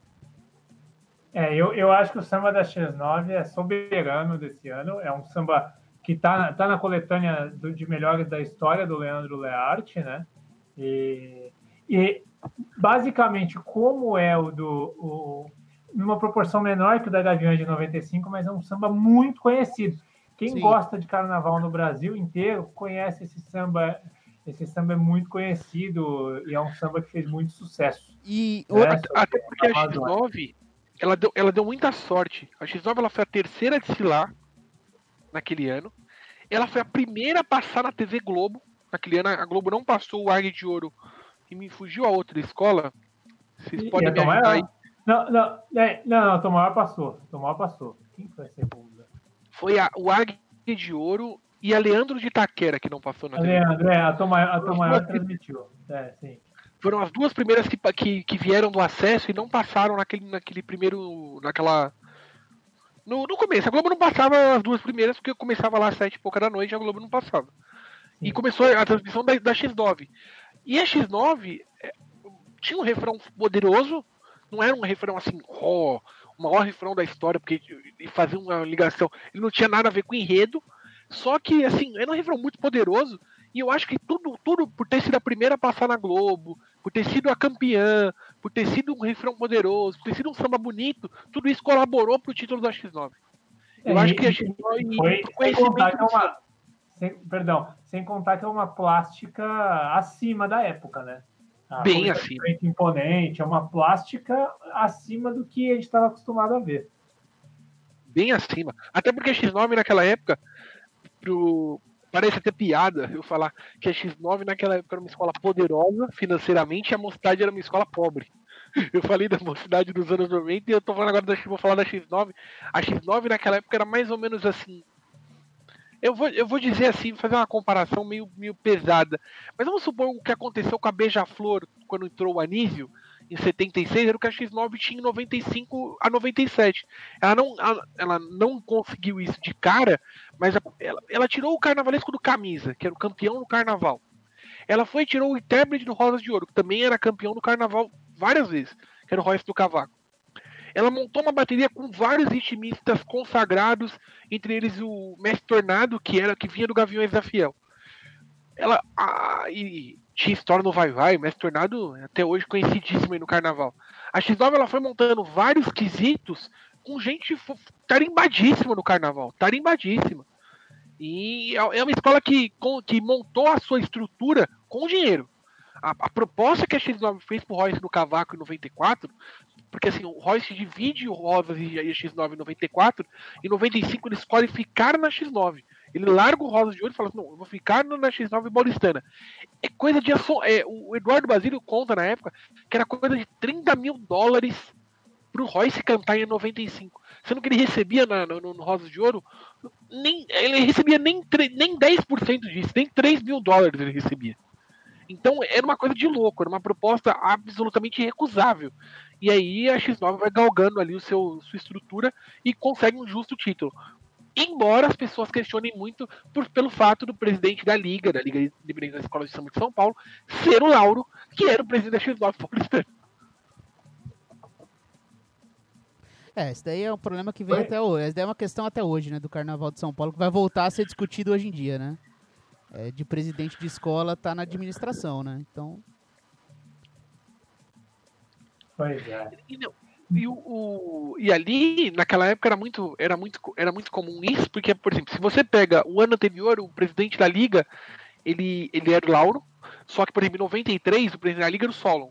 É, eu, eu acho que o samba da X nove é soberano desse ano. É um samba que está tá na coletânea do, de melhores da história do Leandro Learte, né? E, e basicamente, como é o do... O, numa proporção menor que o da Gaviões de noventa e cinco, mas é um samba muito conhecido. Quem Sim. gosta de carnaval no Brasil inteiro conhece esse samba. Esse samba é muito conhecido e é um samba que fez muito sucesso. E né? Até porque a X nove, ela deu, ela deu muita sorte. A X nove ela foi a terceira a desfilar naquele ano. Ela foi a primeira a passar na T V Globo. Naquele ano a Globo não passou o Águia de Ouro e me fugiu a outra escola. Vocês e, podem e me ajudar aí. Não, não, é, não, não, Tom Maior passou. Tom Maior passou. Quem foi a segunda? Foi a, o Águia de Ouro e a Leandro de Itaquera que não passou na T V. Leandro, é, a Tom Maior, a Tom Maior transmitiu. É, sim. Foram as duas primeiras que, que, que vieram do acesso e não passaram naquele, naquele primeiro. Naquela. No, no começo, a Globo não passava as duas primeiras, porque começava lá às sete e pouca da noite e a Globo não passava. Sim. E começou a transmissão da, da X nove. E a X nove é, tinha um refrão poderoso. Não era um refrão assim, ó, oh, o maior refrão da história, porque ele fazia uma ligação. Ele não tinha nada a ver com o enredo. Só que, assim, era um refrão muito poderoso. E eu acho que tudo, tudo por ter sido a primeira a passar na Globo, por ter sido a campeã, por ter sido um refrão poderoso, por ter sido um samba bonito, tudo isso colaborou pro título da X nove. Eu é, acho que a X nove foi, sem contar que é uma, sem, perdão, sem contar que é uma plástica acima da época, né? Ah, bem acima. Imponente, é uma plástica acima do que a gente estava acostumado a ver. Bem acima. Até porque a X nove naquela época, pro... parece até piada eu falar que a X nove naquela época era uma escola poderosa financeiramente e a Mocidade era uma escola pobre. Eu falei da Mocidade dos anos noventa e eu tô falando agora da X, vou falar da X nove. A X nove naquela época era mais ou menos assim. Eu vou, eu vou dizer assim, fazer uma comparação meio, meio pesada. Mas vamos supor o que aconteceu com a Beija-Flor quando entrou o Anísio, em setenta e seis, era o que a X nove tinha em noventa e cinco a noventa e sete. Ela não, ela não conseguiu isso de cara, mas ela, ela tirou o carnavalesco do Camisa, que era o campeão do carnaval. Ela foi e tirou o intérprete do Rosas de Ouro, que também era campeão do carnaval várias vezes, que era o Royce do Cavaco. Ela montou uma bateria com vários ritmistas consagrados, entre eles o Mestre Tornado, que era que vinha do Gaviões da Fiel. Ela ah, e tinha história no Vai Vai, Mestre Tornado até hoje conhecidíssimo aí no carnaval. A X nove ela foi montando vários quesitos com gente tarimbadíssima no carnaval, tarimbadíssima. E é uma escola que, que montou a sua estrutura com dinheiro. A, a proposta que a X nove fez pro Royce do Cavaco em noventa e quatro, porque assim, o Royce divide o Rosas e a X nove em noventa e quatro, em noventa e cinco ele escolhe ficar na X nove. Ele larga o Rosas de Ouro e fala assim, não, eu vou ficar na X nove paulistana. É coisa de... É, o Eduardo Basílio conta na época que era coisa de trinta mil dólares pro Royce cantar em noventa e cinco. Sendo que ele recebia na, no, no Rosas de Ouro, nem, ele recebia nem, nem dez por cento disso, nem três mil dólares ele recebia. Então era uma coisa de louco, era uma proposta absolutamente irrecusável. E aí a X nove vai galgando ali o seu, sua estrutura e consegue um justo título. Embora as pessoas questionem muito por, pelo fato do presidente da Liga, da Liga Independente da Escola de Samba de São Paulo, ser o Lauro, que era o presidente da X nove paulistana. É, esse daí é um problema que vem Oi? até hoje. Essa daí é uma questão até hoje, né, do Carnaval de São Paulo, que vai voltar a ser discutido hoje em dia, né? É, de presidente de escola tá na administração, né? Então... Pois é. E, não, e, o, o, e ali, naquela época, era muito, era, muito, era muito comum isso, porque, por exemplo, se você pega o ano anterior, o presidente da Liga, ele, ele era o Lauro, só que, por exemplo, em noventa e três, o presidente da Liga era o Solon.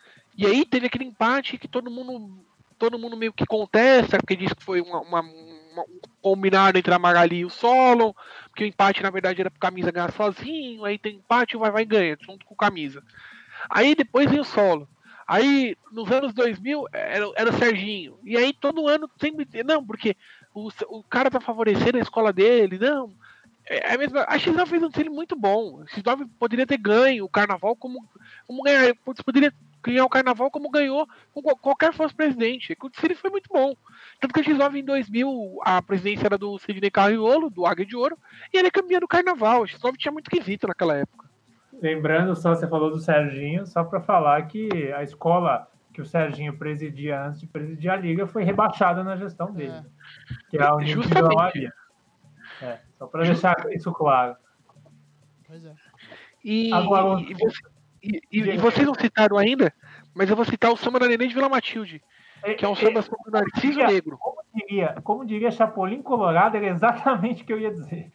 E aí teve aquele empate que todo mundo, todo mundo meio que contesta, porque diz que foi uma, uma, uma, um combinado entre a Magali e o Solon, porque o empate, na verdade, era pro Camisa ganhar sozinho, aí tem empate, o Vai Vai ganha, junto com o Camisa. Aí depois vem o Solo. Aí, nos anos dois mil, era, era o Serginho. E aí, todo ano, sempre... Não, porque o, o cara tá favorecendo a escola dele. Não. É a mesma... A X nove fez um treino muito bom. A X nove poderia ter ganho o Carnaval como... como ganhar, poderia ganhar o Carnaval como ganhou com qualquer fosse presidente. O treino foi muito bom. Tanto que a X nove, em dois mil, a presidência era do Sidney Carriolo, do Águia de Ouro, e ele é campeão do Carnaval. A X nove tinha muito quesito naquela época. Lembrando, só você falou do Serginho, só para falar que a escola que o Serginho presidia antes de presidir a Liga foi rebaixada na gestão dele. É. Que é a União de Vila Maria. É, só para deixar isso claro. Pois é. E, Agora, e, você, e, e, e vocês não citaram ainda, mas eu vou citar o samba da Neném de Vila Matilde, que é um samba sobre o Narciso Negro. Como diria, como diria Chapolin Colorado, era exatamente o que eu ia dizer.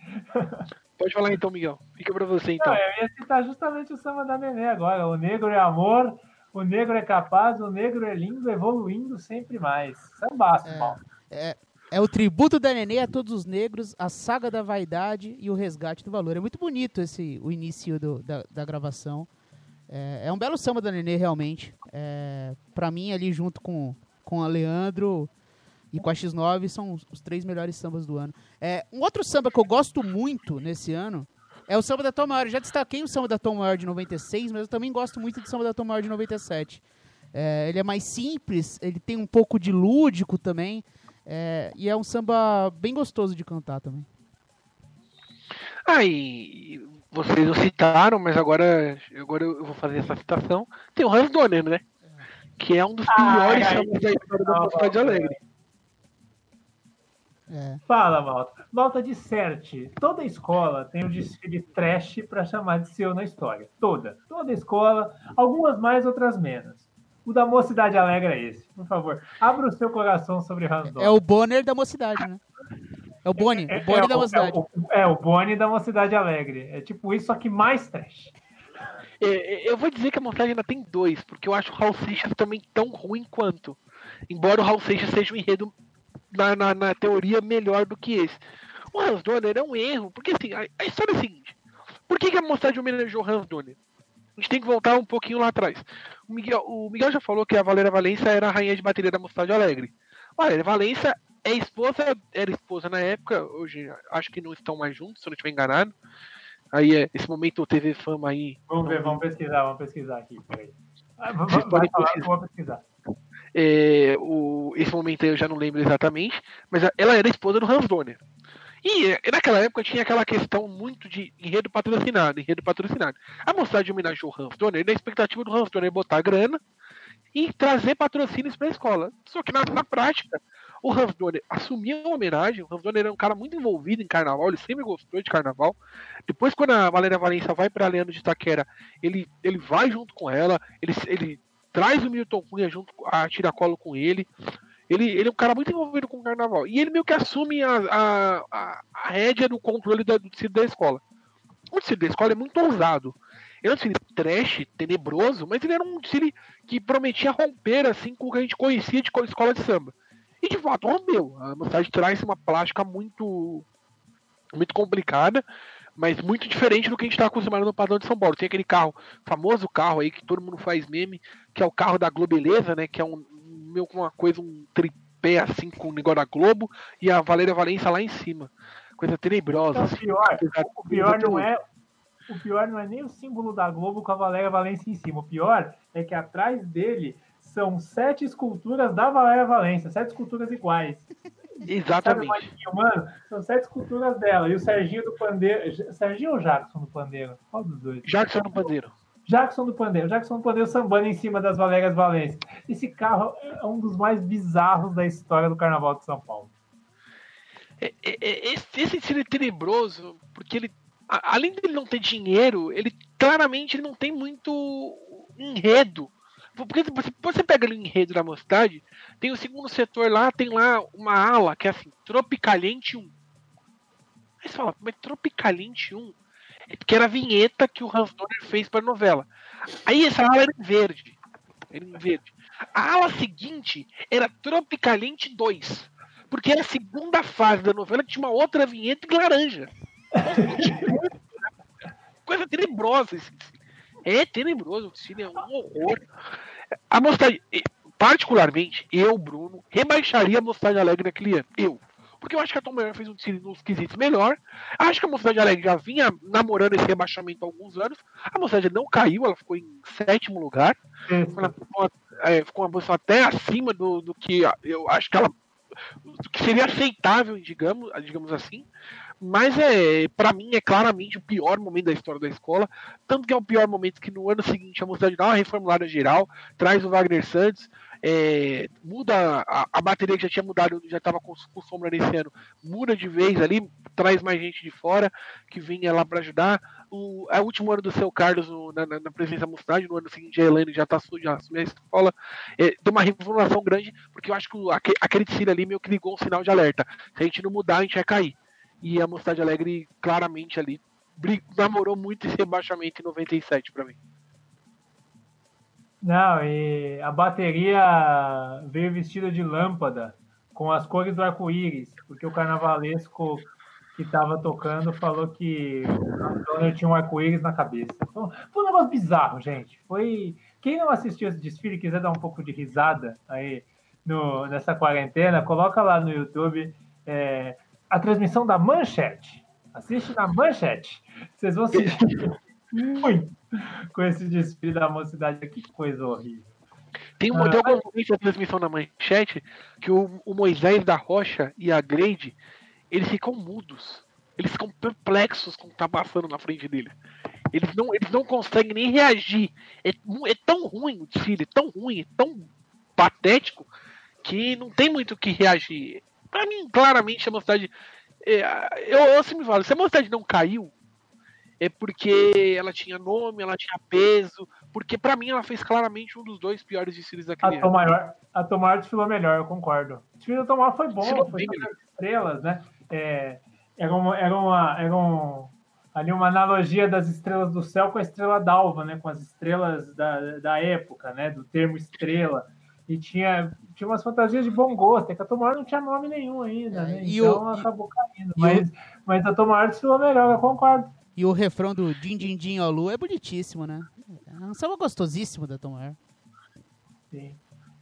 Pode falar então, Miguel. Fica pra você então. Não, eu ia citar justamente o samba da Nenê agora. O negro é amor, o negro é capaz, o negro é lindo, evoluindo sempre mais. Sambaço, é, mal. É, é o tributo da Nenê a todos os negros, a saga da vaidade e o resgate do valor. É muito bonito esse, o início do, da, da gravação. É, é um belo samba da Nenê, realmente. É, pra mim, ali junto com, com a Leandro... E com a X nove são os, os três melhores sambas do ano. É, um outro samba que eu gosto muito nesse ano é o samba da Tom Maior. Eu já destaquei o samba da Tom Maior de noventa e seis, mas eu também gosto muito do samba da Tom Maior de noventa e sete. É, ele é mais simples, ele tem um pouco de lúdico também. É, e é um samba bem gostoso de cantar também. Ah, e vocês não citaram, mas agora, agora eu vou fazer essa citação. Tem o Hans Donner, né? Que é um dos piores ah, sambas da história da Mocidade Alegre. É. Fala, Malta. Malta, disserte. Toda escola tem um desfile trash para chamar de seu na história. Toda. Toda escola. Algumas mais, outras menos. O da Mocidade Alegre é esse. Por favor, abra o seu coração sobre Hans Donner. É o Bonner da Mocidade, né? É o Boni. É, o Boni é, da Mocidade. É o, é o Boni da Mocidade Alegre. É tipo isso, só que mais trash. É, eu vou dizer que a montagem ainda tem dois, porque eu acho o Raul Seixas também tão ruim quanto. Embora o Raul Seixas seja um enredo, na, na, na teoria, melhor do que esse. O Hans Donner é um erro, porque assim, a, a história é a seguinte. Por que, que a montagem homenageou o Hans Donner? A gente tem que voltar um pouquinho lá atrás. O Miguel, o Miguel já falou que a Valéria Valença era a rainha de bateria da Mocidade Alegre. Valéria Valença é esposa, era esposa na época, hoje acho que não estão mais juntos, se eu não estiver enganado. Aí é esse momento T V Fama aí. Vamos ver, vamos pesquisar, vamos pesquisar aqui. Peraí. Ah, vai falar que eu vou pesquisar. É, o, esse momento aí eu já não lembro exatamente, mas ela era esposa do Hans Donner. E naquela época tinha aquela questão muito de enredo patrocinado, enredo patrocinado. A mocidade homenageou o Hans Donner na expectativa do Hans Donner botar grana e trazer patrocínios para a escola. Só que na, na prática, o Hans Donner assumia uma homenagem. O Hans Donner era um cara muito envolvido em carnaval, ele sempre gostou de carnaval. Depois, quando a Valéria Valença vai para Leandro de Itaquera, ele, ele vai junto com ela, ele, ele traz o Milton Cunha junto a tiracolo com ele. Ele, ele é um cara muito envolvido com o carnaval. E ele meio que assume a, a, a, a rédea do controle da, do desfile da escola. O desfile da escola é muito ousado. Ele é um desfile trash, tenebroso, mas ele era um desfile que prometia romper assim com o que a gente conhecia de escola de samba. E de fato rompeu. A mocidade traz uma plástica muito, muito complicada, mas muito diferente do que a gente está acostumado no padrão de São Paulo. Tem aquele carro, famoso carro aí que todo mundo faz meme, que é o carro da Globeleza, né? Que é um meio com uma coisa, um tripé assim com o negócio da Globo e a Valéria Valença lá em cima. Coisa tenebrosa. Então, pior, o, pior não é, o pior não é nem o símbolo da Globo com a Valéria Valença em cima. O pior é que atrás dele são sete esculturas da Valéria Valença, sete esculturas iguais. Exatamente. Sabe, mano, são sete esculturas dela. E o Serginho do Pandeiro. Serginho ou Jackson do Pandeiro? Qual dos dois? Jackson do Pandeiro. Jackson do Pandeiro, Jackson do Pandeiro sambando em cima das Valérias Valença. Esse carro é um dos mais bizarros da história do Carnaval de São Paulo. É, é, é, esse esse é tenebroso, porque ele, a, além dele não ter dinheiro, ele claramente ele não tem muito enredo. Porque você, você pega ali o enredo da mocidade, tem o segundo setor lá, tem lá uma ala que é assim, Tropicaliente um. Aí você fala, mas Tropicaliente um? Que era a vinheta que o Hans Donner fez para a novela. Aí essa ala era em verde. Era em verde. A ala seguinte era Tropicaliente dois. Porque era a segunda fase da novela que tinha uma outra vinheta em laranja. Coisa tenebrosa esse desfile. É tenebroso, o desfile é um horror. A Mocidade, particularmente, eu, Bruno, rebaixaria a Mocidade Alegre naquele ano. Eu. Porque eu acho que a Tom Maior fez um desfile nos quesitos melhor. Acho que a Mocidade Alegre já vinha namorando esse rebaixamento há alguns anos. A Mocidade não caiu, ela ficou em sétimo lugar. Ela ficou, é, ficou uma posição até acima do, do que eu acho que ela do que seria aceitável, digamos, digamos assim. Mas é, para mim é claramente o pior momento da história da escola. Tanto que é o pior momento que no ano seguinte a Mocidade dá uma reformulada geral, traz o Wagner Santos. É, muda a, a bateria que já tinha mudado, já estava com, com sombra nesse ano, muda de vez ali, traz mais gente de fora que vinha lá para ajudar. O é o último ano do seu Carlos no, na, na presença da Mocidade, no ano seguinte a Elaine já está já assumiu a escola. É, deu uma reformulação grande, porque eu acho que o, aquele, aquele desfile ali meio que ligou um sinal de alerta. Se a gente não mudar, a gente vai cair. E a Mocidade Alegre claramente ali brigou, namorou muito esse rebaixamento em noventa e sete para mim. Não, e a bateria veio vestida de lâmpada, com as cores do arco-íris, porque o carnavalesco que estava tocando falou que o Antônio tinha um arco-íris na cabeça. Então, foi um negócio bizarro, gente. Foi... Quem não assistiu esse desfile e quiser dar um pouco de risada aí no, nessa quarentena, coloca lá no YouTube é, a transmissão da Manchete. Assiste na Manchete. Vocês vão assistir muito com esse desfile da Mocidade. Que coisa horrível. Tem um modelo ah, da transmissão na Manchete que o, o Moisés da Rocha e a Gleide, eles ficam mudos. Eles ficam perplexos com o que tá passando na frente dele. Eles não, eles não conseguem nem reagir. É, é tão ruim o desfile, é tão ruim, é tão patético, que não tem muito o que reagir. Pra mim, claramente, a Mocidade... É, eu, eu sempre falo, se a Mocidade não caiu, é porque ela tinha nome, ela tinha peso, porque pra mim ela fez claramente um dos dois piores desfiles daquele ano. A Tom Maior, a Tom Maior desfilou melhor, eu concordo. O desfile da Tom Maior foi bom, desfilou foi estrelas, né? É, era uma, era uma, era um, ali uma analogia das estrelas do céu com a estrela d'alva, né? Com as estrelas da, da época, né? Do termo estrela. E tinha, tinha umas fantasias de bom gosto. É que a Tom Maior não tinha nome nenhum ainda, É, né? e Então o- acabou caindo. e Mas, o- mas a Tom Maior desfilou melhor, eu concordo. E o refrão do Din Din Din ao Lu é bonitíssimo, né? É um samba gostosíssimo da Tom Maior. Sim.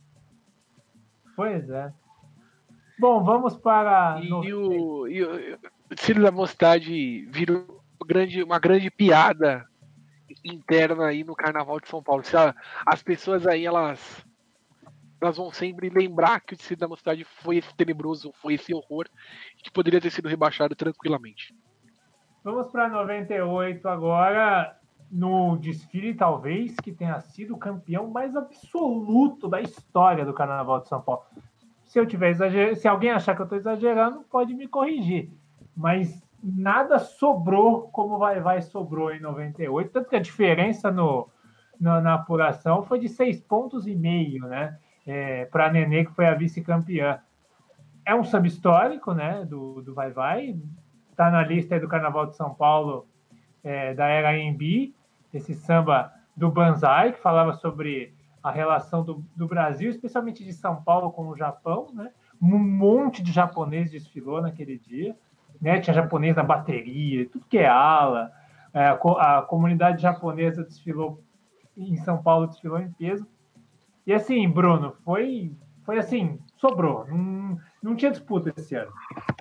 Pois é. Bom, vamos para... E, no- e o, e o Círio da Mocidade virou grande, uma grande piada interna aí no Carnaval de São Paulo. Se a- as pessoas aí, elas, elas vão sempre lembrar que o Círio da Mocidade foi esse tenebroso, foi esse horror, que poderia ter sido rebaixado tranquilamente. Vamos para noventa e oito agora, no desfile, talvez, que tenha sido o campeão mais absoluto da história do Carnaval de São Paulo. Se eu tiver exagerando, se alguém achar que eu estou exagerando, pode me corrigir. Mas nada sobrou como o Vai Vai sobrou em noventa e oito, tanto que a diferença no, no- na apuração foi de seis pontos e meio, né? É, para a Nenê, que foi a vice-campeã. É um samba histórico, né? Do, do Vai Vai. Está na lista aí do Carnaval de São Paulo, é, da era A M B, esse samba do Banzai, que falava sobre a relação do, do Brasil, especialmente de São Paulo com o Japão, né? Um monte de japonês desfilou naquele dia, né? Tinha japonês na bateria, tudo que é ala. É, a, co- a comunidade japonesa desfilou em São Paulo, desfilou em peso. E assim, Bruno, foi, foi assim, sobrou. Não, não tinha disputa esse ano.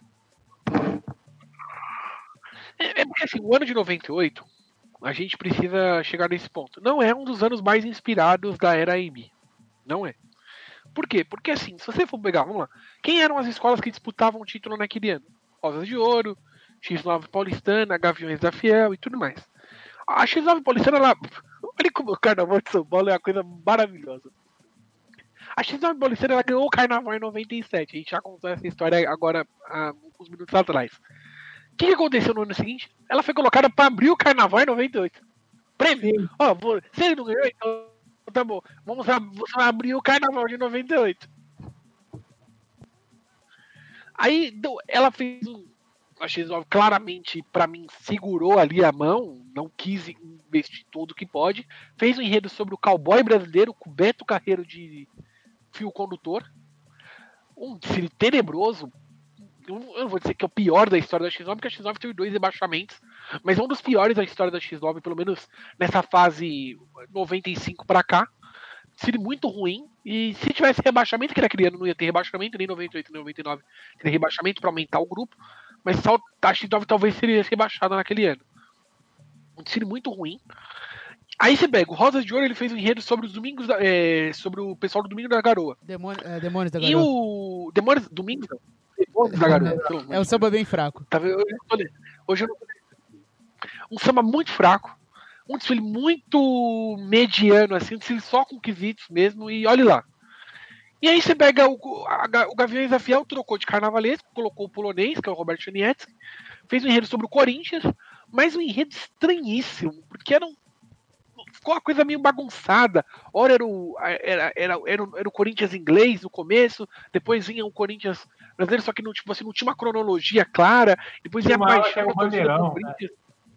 É, é porque assim, o ano de noventa e oito, a gente precisa chegar nesse ponto. Não é um dos anos mais inspirados da era A M B. Não é. Por quê? Porque assim, se você for pegar, vamos lá, quem eram as escolas que disputavam o título naquele ano? Rosas de Ouro, X nove Paulistana, Gaviões da Fiel e tudo mais. A X nove Paulistana, ela... olha como o Carnaval de São Paulo é uma coisa maravilhosa. A X nove Paulistana, ela ganhou o Carnaval em noventa e sete. A gente já contou essa história agora, há uns minutos atrás. O que aconteceu no ano seguinte? Ela foi colocada para abrir o Carnaval em noventa e oito. Prêmio. Ó, vou... se ele não ganhou, então tá bom. Vamos ab... você vai abrir o Carnaval de noventa e oito. Aí ela fez um. A X nove claramente, pra mim, segurou ali a mão, não quis investir tudo que pode. Fez um enredo sobre o cowboy brasileiro, com Beto Carreiro de fio condutor. Um desfile tenebroso. Eu não vou dizer que é o pior da história da X nove, porque a X nove teve dois rebaixamentos, mas é um dos piores da história da X nove, pelo menos nessa fase noventa e cinco pra cá. Seria muito ruim, e se tivesse rebaixamento, que naquele ano não ia ter rebaixamento, nem noventa e oito, nem noventa e nove teria rebaixamento para aumentar o grupo, mas só a X nove talvez seria rebaixada naquele ano. Um desfile muito ruim. Aí você pega, o Rosas de Ouro, ele fez um enredo sobre os domingos, da, é, sobre o pessoal do Domingo da Garoa. Demônio, é, Demônios da E Garoa. o Demônios, Domingos não. Demônios da Garoa. pelo amor É um de samba bem fraco. Tá vendo? Hoje eu não tô lendo. Hoje eu não tô lendo. Um samba muito fraco. Um desfile muito mediano, assim, um desfile só com quesitos mesmo, e olhe lá. E aí você pega o, a, o Gaviões da Fiel, trocou de carnavalesco, colocou o polonês, que é o Roberto Chanietsky, fez um enredo sobre o Corinthians, mas um enredo estranhíssimo, porque era um, ficou uma coisa meio bagunçada. Ora era o, era, era, era, o, era o Corinthians inglês no começo, depois vinha o Corinthians brasileiro, só que não, tipo, assim, não tinha uma cronologia clara, depois vinha a paixão da torcida do Corinthians.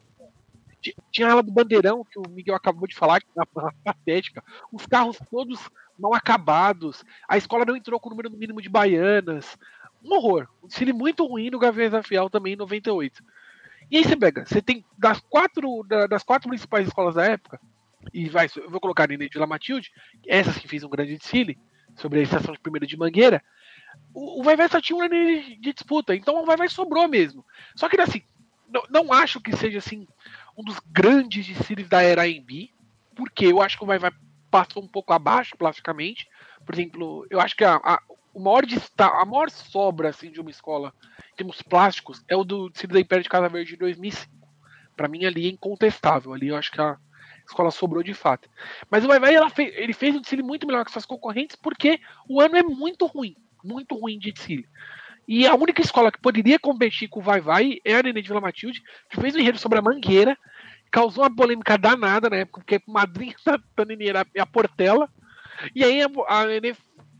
Tinha ela do Bandeirão, que o Miguel acabou de falar, que é uma patética. Os carros todos mal acabados. A escola não entrou com o número mínimo de baianas. Um horror. Um desfile muito ruim no Gaviões da Fiel também em noventa e oito. E aí você pega, você tem das quatro, das quatro principais escolas da época, e vai, eu vou colocar a Nenê de La Matilde, essa que fez um grande desfile, sobre a estação de primeira de Mangueira, o, o Vai Vai só tinha um ano de, de disputa, então o Vai Vai sobrou mesmo. Só que assim, não, não acho que seja assim um dos grandes desfiles da era A M B, porque eu acho que o Vai Vai passou um pouco abaixo plasticamente. Por exemplo, eu acho que a, a, o maior desta, a maior sobra assim, de uma escola em termos plásticos é o do desfile da Império de Casa Verde de dois mil e cinco. Para mim ali é incontestável, ali eu acho que a escola sobrou de fato. Mas o Vai Vai ela fez, ele fez um desfile muito melhor que suas concorrentes, porque o ano é muito ruim, muito ruim de desfile. E a única escola que poderia competir com o Vai Vai é a Nenê de Vila Matilde, que fez um enredo sobre a Mangueira, causou uma polêmica danada na época, porque a madrinha da Nenê era a Portela, e aí a, a Nenê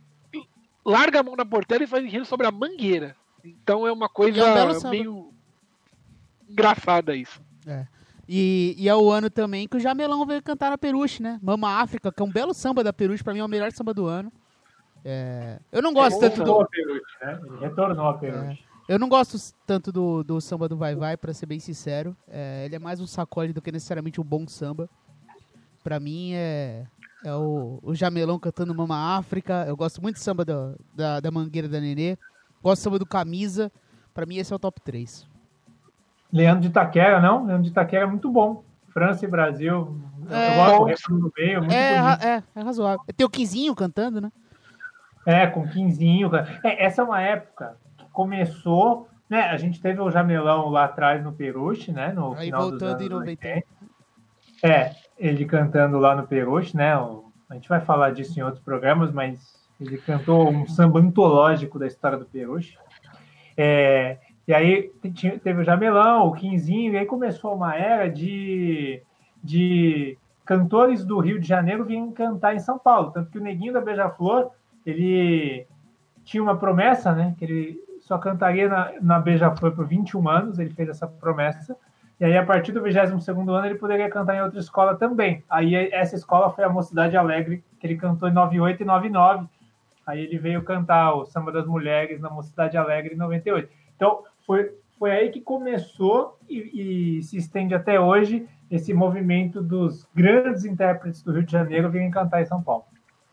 larga a mão na Portela e faz enredo sobre a Mangueira. Então é uma coisa é um belo meio engraçada isso. É. E, e é o ano também que o Jamelão veio cantar na Peruche, né? Mama África, que é um belo samba da Peruche, pra mim é o melhor samba do ano. É, eu não gosto Ele tanto voltou do... a Peruche, né? Ele retornou a Peruche. É, eu não gosto tanto do, do samba do Vai Vai, pra ser bem sincero. É, ele é mais um sacode do que necessariamente um bom samba. Pra mim é, é o, o Jamelão cantando Mama África. Eu gosto muito do samba da, da, da Mangueira da Nenê. Gosto do samba do Camisa. Pra mim esse é o top três. Leandro de Itaquera, não? Leandro de Itaquera é muito bom. França e Brasil. É, eu gosto do refrão do meio, muito é, bonito. é, é razoável. Tem o Quinzinho cantando, né? É, com quinzinho. É, essa é uma época que começou, né? A gente teve o Jamelão lá atrás no Peruche, né? No Aí final dos voltando anos em noventa e um. oitenta. É, ele cantando lá no Peruche, né? O, a gente vai falar disso em outros programas, mas ele cantou um samba antológico da história do Peruche. É, e aí teve o Jamelão, o Quinzinho, e aí começou uma era de, de cantores do Rio de Janeiro virem cantar em São Paulo. Tanto que o Neguinho da Beija-Flor, ele tinha uma promessa, né? Que ele só cantaria na, na Beija-Flor por vinte e um anos, ele fez essa promessa. E aí, a partir do vigésimo segundo ano, ele poderia cantar em outra escola também. Aí, essa escola foi a Mocidade Alegre, que ele cantou em noventa e oito e noventa e nove. Aí, ele veio cantar o Samba das Mulheres na Mocidade Alegre em noventa e oito. Então, foi, foi aí que começou e, e se estende até hoje esse movimento dos grandes intérpretes do Rio de Janeiro virem cantar em São Paulo.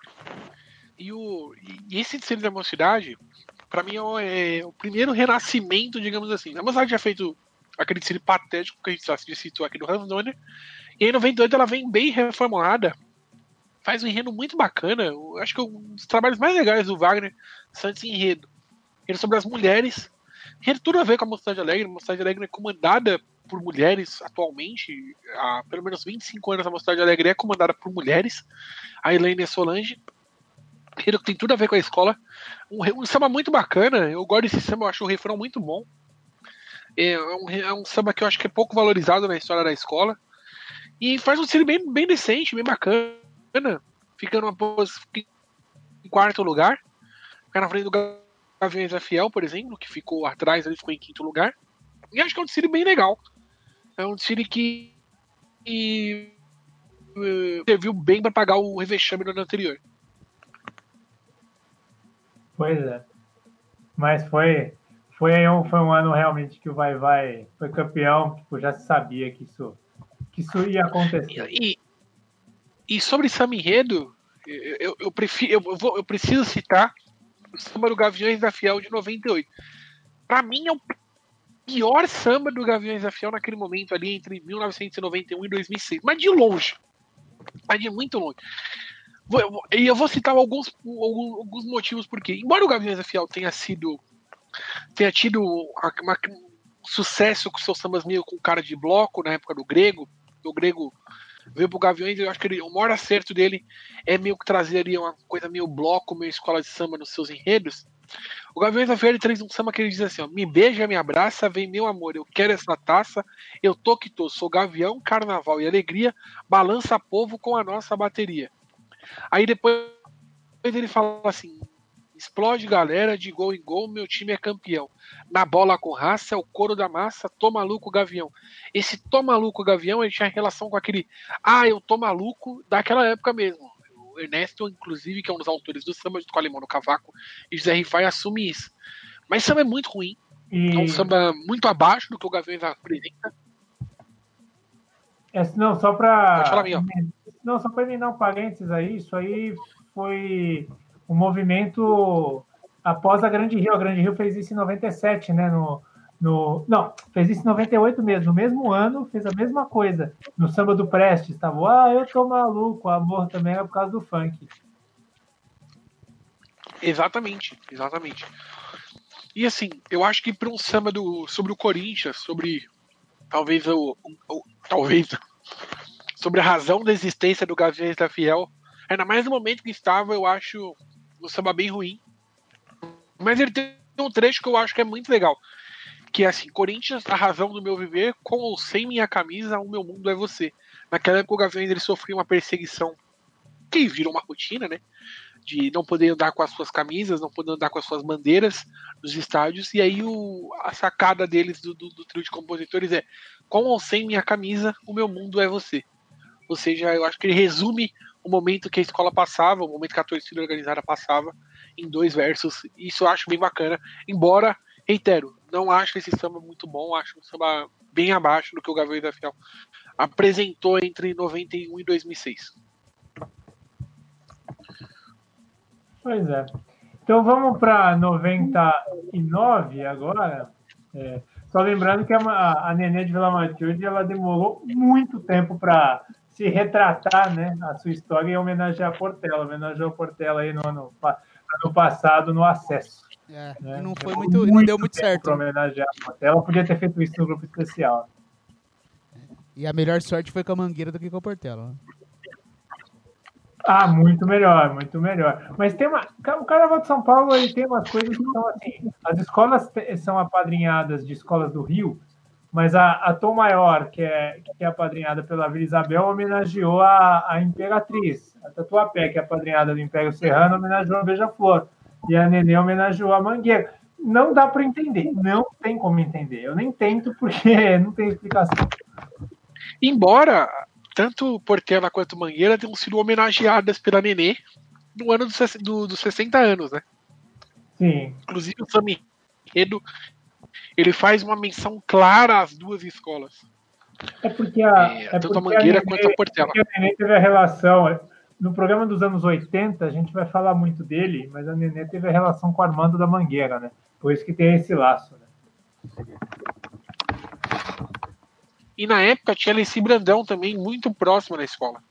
E, o, e esse desfile da Mocidade, para mim, é o, é o primeiro renascimento, digamos assim. A Mocidade já feito aquele desfile patético que a gente já citou aqui do Hans Donner, e aí em noventa e oito ela vem bem reformulada, faz um enredo muito bacana. Eu acho que um dos trabalhos mais legais do Wagner são esse enredo. Ele sobre as mulheres, enredo tudo a ver com a Mocidade Alegre. A Mocidade Alegre é comandada por mulheres atualmente, há pelo menos vinte e cinco anos a Mocidade Alegre é comandada por mulheres, a Elaine e a Solange. Enredo que tem tudo a ver com a escola, um, um samba muito bacana. Eu gosto desse samba, eu acho o refrão muito bom. É um, é um samba que eu acho que é pouco valorizado na história da escola. E faz um desfile bem, bem decente, bem bacana. Fica numa pose em quarto lugar. Fica na frente do Gaviões da Fiel, por exemplo, que ficou atrás, ele ficou em quinto lugar. E acho que é um desfile bem legal. É um desfile que, que uh, serviu bem para pagar o revexame do ano anterior. Pois é. Mas foi... Foi um, foi um ano realmente que o Vai Vai foi campeão, tipo, já se sabia que isso, que isso ia acontecer. E, e sobre samba enredo, eu, eu, eu, prefiro, eu, vou, eu preciso citar o samba do Gaviões da Fiel de noventa e oito. Para mim é o pior samba do Gaviões da Fiel naquele momento ali, entre mil novecentos e noventa e um e dois mil e seis. Mas de longe. Mas de muito longe. E eu vou citar alguns, alguns motivos porque, embora o Gaviões da Fiel tenha sido tenha tido uma, uma, um sucesso com seus sambas meio com cara de bloco na época do Grego, o Grego veio pro Gaviões e eu acho que ele, o maior acerto dele é meio que trazer ali uma coisa meio bloco, meio escola de samba nos seus enredos. O Gaviões da Fiel ele traz um samba que ele diz assim, ó, me beija, me abraça, vem meu amor, eu quero essa taça, eu tô que tô, sou gavião, carnaval e alegria, balança povo com a nossa bateria. Aí depois ele fala assim, explode galera, de gol em gol, meu time é campeão. Na bola com raça, é o couro da massa, tô maluco gavião. Esse tô maluco gavião, ele tinha relação com aquele ah, eu tô maluco daquela época mesmo. O Ernesto, inclusive, que é um dos autores do samba, com Alemão no Cavaco, e José Rifai assume isso. Mas samba é muito ruim. E... é um samba muito abaixo do que o Gaviões apresenta. É, não, só para Pode falar, Miguel. Não, só para emendar um parênteses aí, isso aí foi um movimento após a Grande Rio. A Grande Rio fez isso em noventa e sete, né? No, no, não, fez isso em noventa e oito mesmo. No mesmo ano, fez a mesma coisa. No samba do Prestes, estava, ah, eu tô maluco, o amor também era por causa do funk. Exatamente, exatamente. E assim, eu acho que para um samba do, sobre o Corinthians, sobre talvez o, o, o talvez sobre a razão da existência do Gaviões da Fiel, ainda mais no momento que estava, eu acho um samba bem ruim. Mas ele tem um trecho que eu acho que é muito legal, que é assim, Corinthians, a razão do meu viver, com ou sem minha camisa, o meu mundo é você. Naquela época o Gaviões ele sofreu uma perseguição que virou uma rotina, né? De não poder andar com as suas camisas, não poder andar com as suas bandeiras nos estádios, e aí o, a sacada deles do, do, do trio de compositores é com ou sem minha camisa, o meu mundo é você. Ou seja, eu acho que ele resume o momento que a escola passava, o momento que a torcida organizada passava, em dois versos. Isso eu acho bem bacana. Embora, reitero, não acho esse samba muito bom, acho um samba bem abaixo do que o Gaviões da Fiel apresentou entre noventa e um e dois mil e seis. Pois é. Então vamos para noventa e nove agora. É, só lembrando que a, a Nenê de Vila Matilde, ela demorou muito tempo para se retratar, né, a sua história e homenagear a Portela. Homenageou a Portela aí no ano, ano passado no acesso. É, né? não foi muito, muito, não deu muito certo. Para homenagear a Portela. Ela podia ter feito isso no grupo especial. E a melhor sorte foi com a Mangueira do que com a Portela. Né? Ah, muito melhor, muito melhor. Mas tem uma, o Carnaval de São Paulo ele tem umas coisas que são assim. As escolas são apadrinhadas de escolas do Rio, mas a, a Tom Maior, que é, que é apadrinhada pela Vila Isabel, homenageou a, a Imperatriz. A Tatuapé, que é apadrinhada do Império Serrano, homenageou a Beija-Flor. E a Nenê homenageou a Mangueira. Não dá para entender, não tem como entender. Eu nem tento porque não tem explicação. Embora tanto Portela quanto Mangueira tenham sido homenageadas pela Nenê no ano dos do, do sessenta anos, né? Sim. Inclusive o Samba Enredo, ele faz uma menção clara às duas escolas. É porque a, é, é tanto porque a Mangueira a Nenê, quanto a Portela. A Nenê teve a relação... No programa dos anos oitenta, a gente vai falar muito dele, mas a Nenê teve a relação com o Armando da Mangueira, né? Por isso que tem esse laço, né? E na época tinha Alessi Brandão também, muito próxima da escola.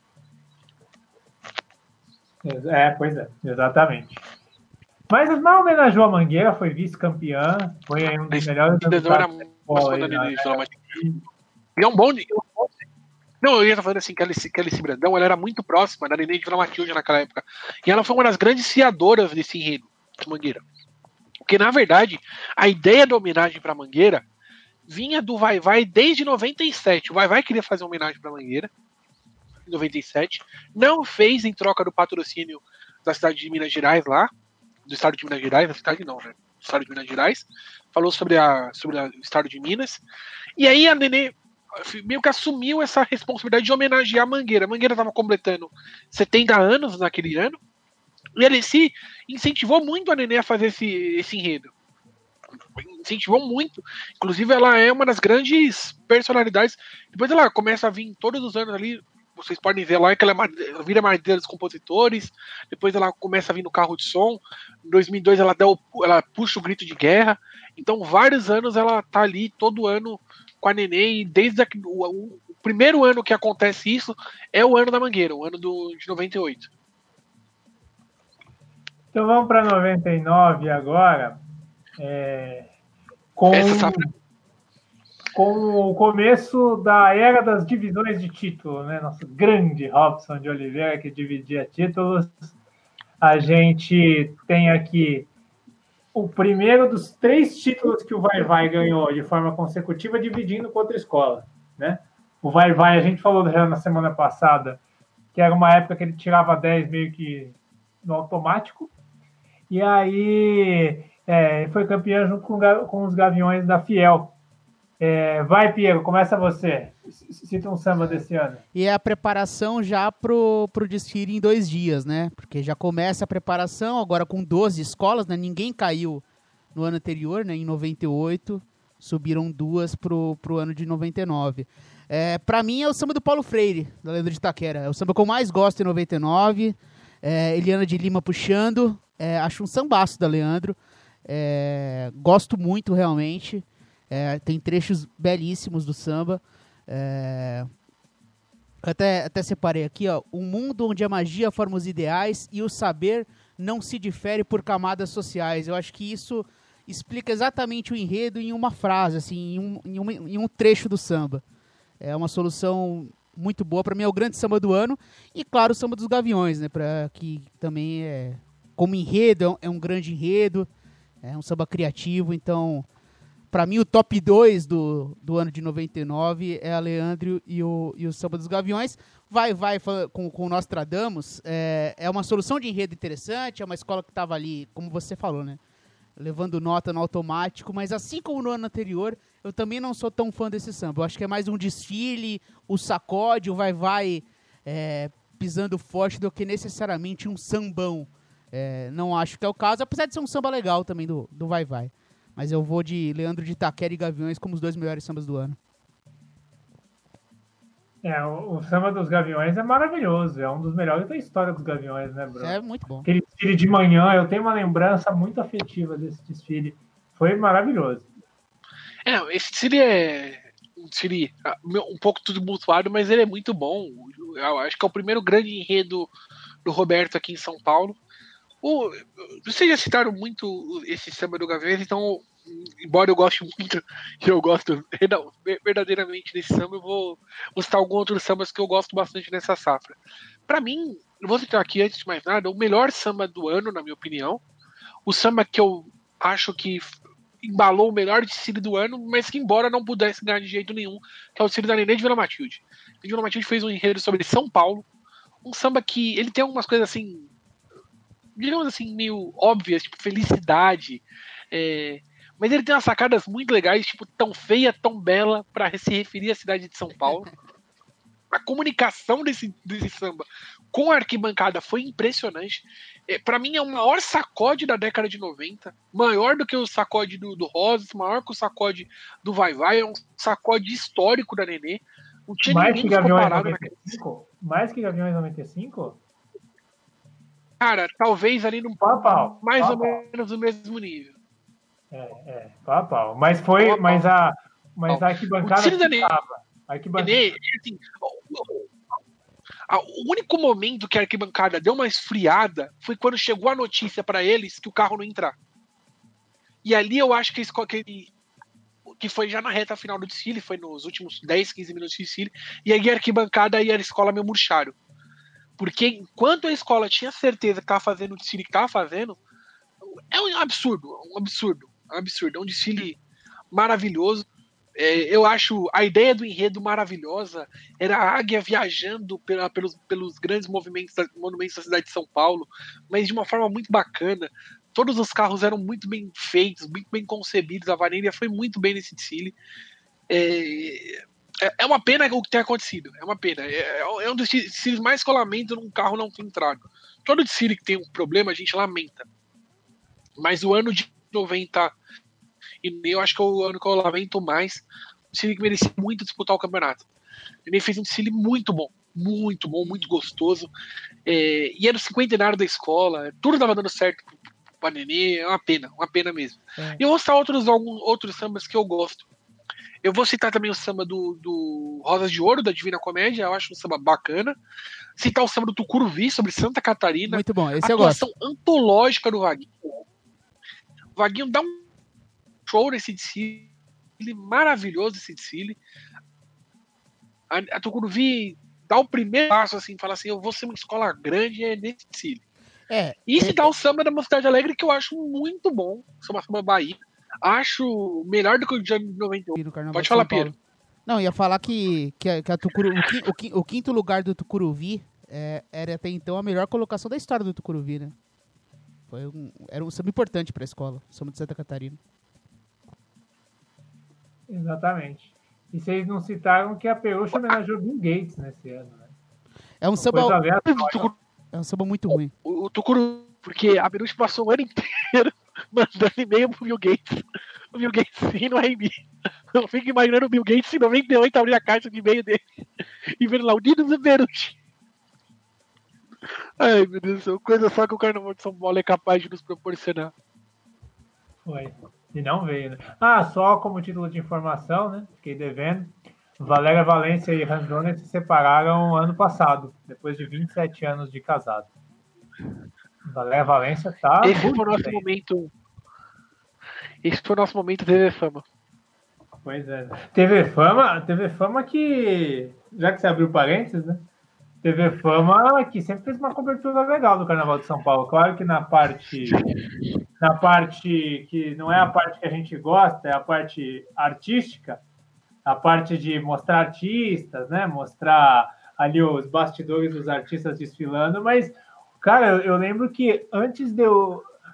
É, pois é, exatamente. Mas não homenageou a Mangueira, foi vice-campeã, foi aí um dos melhores resultados da escola. Ele é um bom... Não, eu ia estar falando assim, que a Alessi Brandão, ela era muito próxima da Nenê de Vila Matilde naquela época. E ela foi uma das grandes fiadoras desse enredo de Mangueira. Porque, na verdade, a ideia da homenagem para Mangueira vinha do Vai Vai desde noventa e sete. O Vai Vai queria fazer uma homenagem para Mangueira em noventa e sete. Não fez em troca do patrocínio da cidade de Minas Gerais lá. Do estado de Minas Gerais, da cidade não, né? Do estado de Minas Gerais. Falou sobre, a, sobre a, o estado de Minas. E aí a Nenê meio que assumiu essa responsabilidade de homenagear a Mangueira. A Mangueira estava completando setenta anos naquele ano. E ele se incentivou muito a Nenê a fazer esse, esse enredo. Incentivou muito. Inclusive, ela é uma das grandes personalidades. Depois ela começa a vir todos os anos ali. Vocês podem ver lá que ela, é, ela vira madrinha dos compositores. Depois ela começa a vir no carro de som. Em dois mil e dois ela, dá o, ela puxa o grito de guerra. Então, vários anos ela tá ali, todo ano, com a Nenê. E desde a, o, o, o primeiro ano que acontece isso é o ano da Mangueira, o ano do, de noventa e oito. Então vamos para noventa e nove agora. É, com, com o começo da era das divisões de título, né? Nosso grande Robson de Oliveira, que dividia títulos. A gente tem aqui o primeiro dos três títulos que o Vai Vai ganhou de forma consecutiva, dividindo com outra escola, né? O Vai Vai, a gente falou já na semana passada, que era uma época que ele tirava dez meio que no automático. E aí é, foi campeão junto com, com os Gaviões da Fiel. É, vai, Piero, começa você. Cita um samba desse ano. E é a preparação já pro, pro desfile em dois dias, né? Porque já começa a preparação, agora com doze escolas, né? Ninguém caiu no ano anterior, né? Em noventa e oito, subiram duas pro, pro ano de noventa e nove. É, pra mim é o samba do Paulo Freire, da Leandro de Itaquera. É o samba que eu mais gosto em noventa e nove. É, Eliana de Lima puxando. É, acho um sambaço da Leandro. É, gosto muito, realmente. É, tem trechos belíssimos do samba. É, até, até separei aqui, ó. Um mundo onde a magia forma os ideais e o saber não se difere por camadas sociais. Eu acho que isso explica exatamente o enredo em uma frase, assim, em um, em um, em um trecho do samba. É uma solução muito boa. Para mim é o grande samba do ano. E, claro, o samba dos Gaviões, né? Pra, que também é... Como enredo, é um grande enredo, é um samba criativo, então, para mim, o top dois do, do ano de noventa e nove é a Leandro e o, e o Samba dos Gaviões. Vai, vai, com, com o Nostradamus, é, é uma solução de enredo interessante, é uma escola que estava ali, como você falou, né? levando nota no automático, mas assim como no ano anterior, eu também não sou tão fã desse samba. Eu acho que é mais um desfile, o sacode, o vai-vai é, pisando forte do que necessariamente um sambão. É, não acho que é o caso, apesar de ser um samba legal também do, do vai-vai. Mas eu vou de Leandro de Itaquera e Gaviões como os dois melhores sambas do ano. É, o, o samba dos Gaviões é maravilhoso, é um dos melhores da história dos Gaviões, né, Bruno? É muito bom. Aquele desfile de manhã, eu tenho uma lembrança muito afetiva desse desfile, foi maravilhoso. É, esse desfile é um desfile um pouco tumultuado, mas ele é muito bom. Eu acho que é o primeiro grande enredo do Roberto aqui em São Paulo. O, vocês já citaram muito esse samba do Gaviões, então, embora eu goste muito, eu gosto verdadeiramente desse samba, eu vou, vou citar alguns outros sambas que eu gosto bastante nessa safra. Pra mim, eu vou citar aqui, antes de mais nada, o melhor samba do ano, na minha opinião. O samba que eu acho que embalou o melhor desfile do ano, mas que embora não pudesse ganhar de jeito nenhum, que é o desfile da Nenê de Vila Matilde. A Vila Matilde fez um enredo sobre São Paulo, um samba que ele tem algumas coisas assim, digamos assim, meio óbvias, tipo felicidade, é, mas ele tem umas sacadas muito legais, tipo tão feia, tão bela, para se referir à cidade de São Paulo. A comunicação desse, desse samba com a arquibancada foi impressionante. É, para mim é o maior sacode da década de noventa, maior do que o sacode do, do Rosas, maior que o sacode do Vai Vai, é um sacode histórico da Nenê. Não tinha Mais ninguém que que ficou Gaviões parado noventa e cinco? Mais que Gaviões noventa e cinco? Cara, talvez ali no Pau a pau. mais Pau ou a pau. menos no mesmo nível. É, é, pau a pau. Mas foi, Pau a pau. mas a, mas Pau. a arquibancada O desfile da Nenê- ficava. A arquibancada. Nenê, assim, o- o- a- o único momento que a arquibancada deu uma esfriada foi quando chegou a notícia para eles que o carro não ia entrar. E ali eu acho que, eles, que, que foi já na reta final do desfile, foi nos últimos dez, quinze minutos de desfile, e aí a arquibancada e a escola me murcharam. Porque enquanto a escola tinha certeza que estava fazendo o desfile que estava fazendo, é um absurdo, um absurdo, um absurdo. É um desfile maravilhoso. É, eu acho a ideia do enredo maravilhosa. Era a águia viajando pela, pelos, pelos grandes movimentos, monumentos da cidade de São Paulo, mas de uma forma muito bacana. Todos os carros eram muito bem feitos, muito bem concebidos. A Vanília foi muito bem nesse desfile. É, é uma pena o que tem acontecido. É uma pena. É, é um dos desfiles mais que eu lamento num carro não ter entrado. Todo desfile que tem um problema, a gente lamenta. Mas o ano de noventa, e eu acho que é o ano que eu lamento mais, um desfile que merecia muito disputar o campeonato. Ele fez um desfile muito bom. Muito bom, muito gostoso. É, e era o cinquentenário da escola. Tudo estava dando certo para a Nenê. É uma pena, uma pena mesmo. É. E eu vou citar outros, alguns outros sambas que eu gosto. Eu vou citar também o samba do, do Rosas de Ouro, da Divina Comédia. Eu acho um samba bacana. Citar o samba do Tucuruvi, sobre Santa Catarina. Muito bom, esse a eu gosto. atuação antológica do Vaguinho. O Vaguinho dá um show nesse desfile. Maravilhoso esse desfile. A, a Tucuruvi dá o primeiro passo, assim, fala assim, eu vou ser uma escola grande é nesse desfile. É, e se é, dá o samba da Mocidade Alegre, que eu acho muito bom. Samba Samba Bahia. Acho melhor do que o de noventa e oito. Pode falar, Pedro. Não, ia falar que, que, a, que a Tucuru, o, quinto, o quinto lugar do Tucuruvi é, era até então a melhor colocação da história do Tucuruvi, né? Foi um, era um samba importante para a escola, samba de Santa Catarina. Exatamente. E vocês não citaram que a Peruche homenageou Bill Gates nesse ano, né? É um samba, é um samba muito ruim. O, o Tucuru, porque a Peruche passou o ano inteiro mandando e-mail pro Bill Gates. O Bill Gates sim no R M. Eu fico imaginando o Bill Gates em noventa e oito abrir a caixa de e-mail dele e vendo lá o Dinos e Peruche. Ai, meu Deus do céu, coisa só que o Carnaval de São Paulo é capaz de nos proporcionar. Foi. E não veio, né? Ah, só como título de informação, né? Fiquei devendo. Valéria Valência e Randone se separaram ano passado, depois de vinte e sete anos de casado. Valéria Valência tá. Esse foi o nosso bem. momento. Esse foi o nosso momento T V Fama. Pois é. T V Fama, T V Fama que. Já que você abriu parênteses, né? T V Fama que sempre fez uma cobertura legal do Carnaval de São Paulo. Claro que na parte. Na parte que não é a parte que a gente gosta, é a parte artística, a parte de mostrar artistas, né? Mostrar ali os bastidores dos artistas desfilando, mas, cara, eu, eu lembro que antes de eu,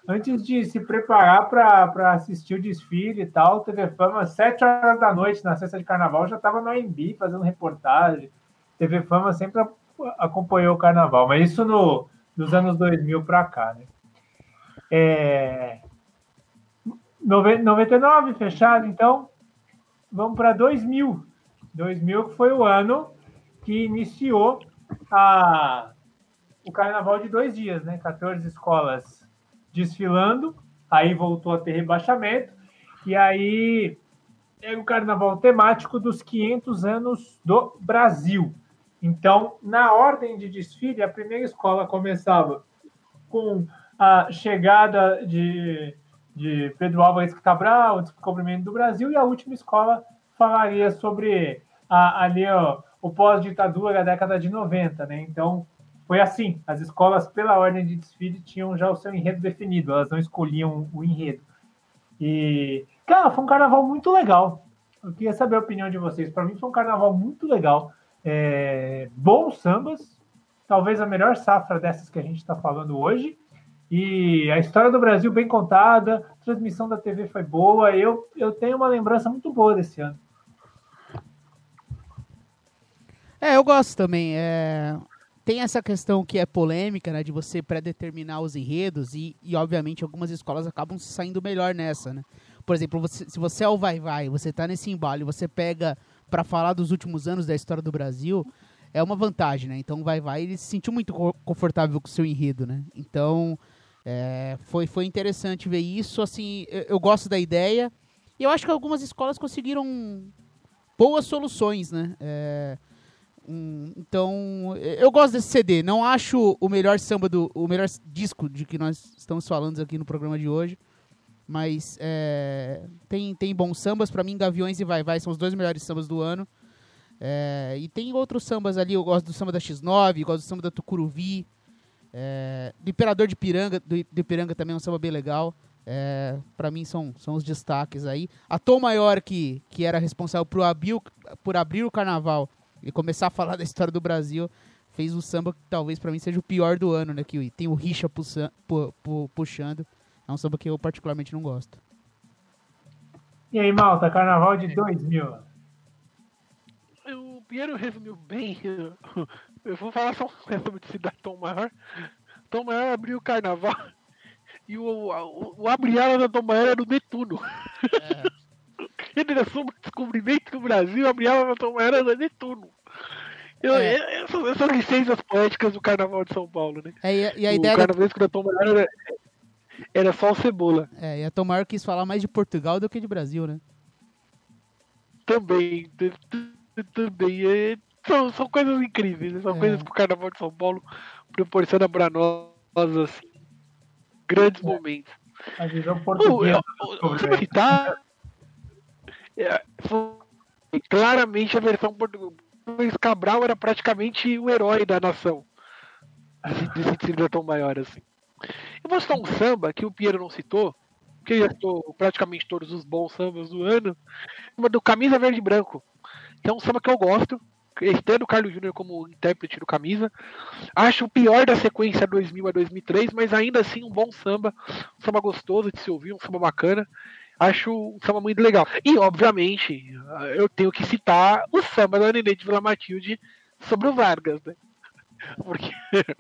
antes de se preparar para assistir o desfile e tal, T V Fama, sete horas da noite, na sexta de carnaval, já estava no A M B fazendo reportagem. T V Fama sempre acompanhou o carnaval, mas isso no, dos anos dois mil para cá, né? É... noventa e nove, fechado, então, vamos para dois mil. dois mil que foi o ano que iniciou a, o carnaval de dois dias, né? quatorze escolas desfilando, aí voltou a ter rebaixamento, e aí é o carnaval temático dos quinhentos anos do Brasil. Então, na ordem de desfile, a primeira escola começava com a chegada de, de Pedro Álvares Cabral, o descobrimento do Brasil, e a última escola falaria sobre a, ali ó, o pós-ditadura da década de noventa, né? Então, foi assim, as escolas, pela ordem de desfile, tinham já o seu enredo definido, elas não escolhiam o enredo. E, cara, foi um carnaval muito legal. Eu queria saber a opinião de vocês. Para mim, foi um carnaval muito legal. É, bons sambas, talvez a melhor safra dessas que a gente está falando hoje. E a história do Brasil bem contada, a transmissão da T V foi boa. Eu, eu tenho uma lembrança muito boa desse ano. É, eu gosto também. É... Tem essa questão que é polêmica, né, de você pré-determinar os enredos e, e, obviamente, algumas escolas acabam saindo melhor nessa, né? Por exemplo, você, se você é o vai-vai, você tá nesse embalo e você pega para falar dos últimos anos da história do Brasil, é uma vantagem, né? Então, o vai-vai, ele se sentiu muito confortável com o seu enredo, né? Então, é, foi, foi interessante ver isso, assim, eu, eu gosto da ideia e eu acho que algumas escolas conseguiram boas soluções, né? É... Hum, então, eu gosto desse C D. Não acho o melhor samba do, o melhor disco de que nós estamos falando aqui no programa de hoje, mas é, tem, tem bons sambas. Pra mim, Gaviões e Vai Vai são os dois melhores sambas do ano. É, e tem outros sambas ali. Eu gosto do samba da X nove, gosto do samba da Tucuruvi, é, do Imperador de Piranga, do, do Ipiranga também é um samba bem legal. É, pra mim são, são os destaques aí. A Tom Maior, que, que era responsável por abrir, por abrir o carnaval e começar a falar da história do Brasil, fez um samba que talvez pra mim seja o pior do ano, né? Que tem o Richa puxa, pu, pu, puxando. É um samba que eu particularmente não gosto. E aí, Malta, carnaval de dois mil. O Piero resumiu bem. Eu, eu vou falar só um sobre cidade Tom Maior. Tom Maior abriu o carnaval e o, o, o abre-ala da Tom Maior era o Netuno. É. Ele era sobre o descobrimento do Brasil, a Briala Tom Maior era Netuno. Eu, é. essas, essas licenças poéticas do Carnaval de São Paulo, né? É, e a, e a o ideia carnavalesco da Tom Maior era, era só o Cebola. É, e a Tom Maior quis falar mais de Portugal do que de Brasil, né? Também, também. É, são, são coisas incríveis, são é. coisas que o Carnaval de São Paulo proporciona pra nós, assim, grandes é. momentos. A visão portuguesa. Tá? É, foi claramente a versão portuguesa. Luiz Cabral era praticamente o herói da nação. Desse time da Tom Maior, assim. Eu vou citar um samba que o Piero não citou, porque eu já citou praticamente todos os bons sambas do ano, uma do Camisa Verde e Branco, que é um samba que eu gosto, estando o Carlos Júnior como intérprete do Camisa. Acho o pior da sequência dois mil a dois mil e três, mas ainda assim um bom samba, um samba gostoso de se ouvir, um samba bacana. Acho um samba muito legal. E, obviamente, eu tenho que citar o samba da Nenê de Vila Matilde sobre o Vargas, né? Porque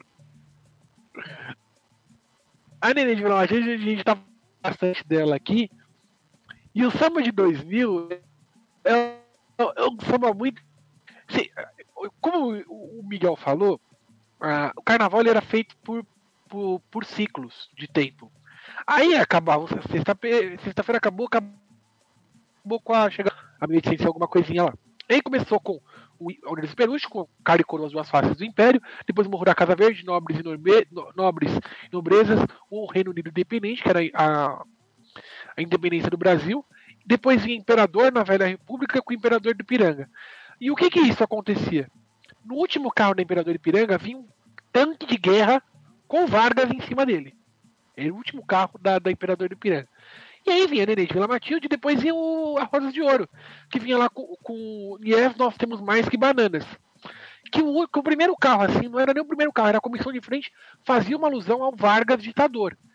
a Nenê de Vila Matilde, a gente tá bastante dela aqui, e o samba de dois mil é, é um samba muito... Assim, como o Miguel falou, uh, o carnaval ele era feito por, por, por ciclos de tempo. Aí acabava, sexta-feira sexta acabou, acabou com a chegada a mil e oitocentos, alguma coisinha lá. Aí começou com o Aurelius Peluche, com Cara e Coroa, as duas faces do Império, depois o Morro da Casa Verde, Nobres e, norme, nobres e Nobrezas, o Reino Unido Independente, que era a, a independência do Brasil, depois vinha Imperador na Velha República com o Imperador do Ipiranga. E o que que isso acontecia? No último carro da Imperador do Ipiranga vinha um tanque de guerra com Vargas em cima dele. Era o último carro da, da Imperador do Ipiranga. E aí vinha a Nenê de Vila Matilde e depois vinha o, a Rosas de Ouro, que vinha lá com, com Yes, nós temos mais que bananas. Que o, que o primeiro carro, assim, não era nem o primeiro carro, era a comissão de frente, fazia uma alusão ao Vargas ditador.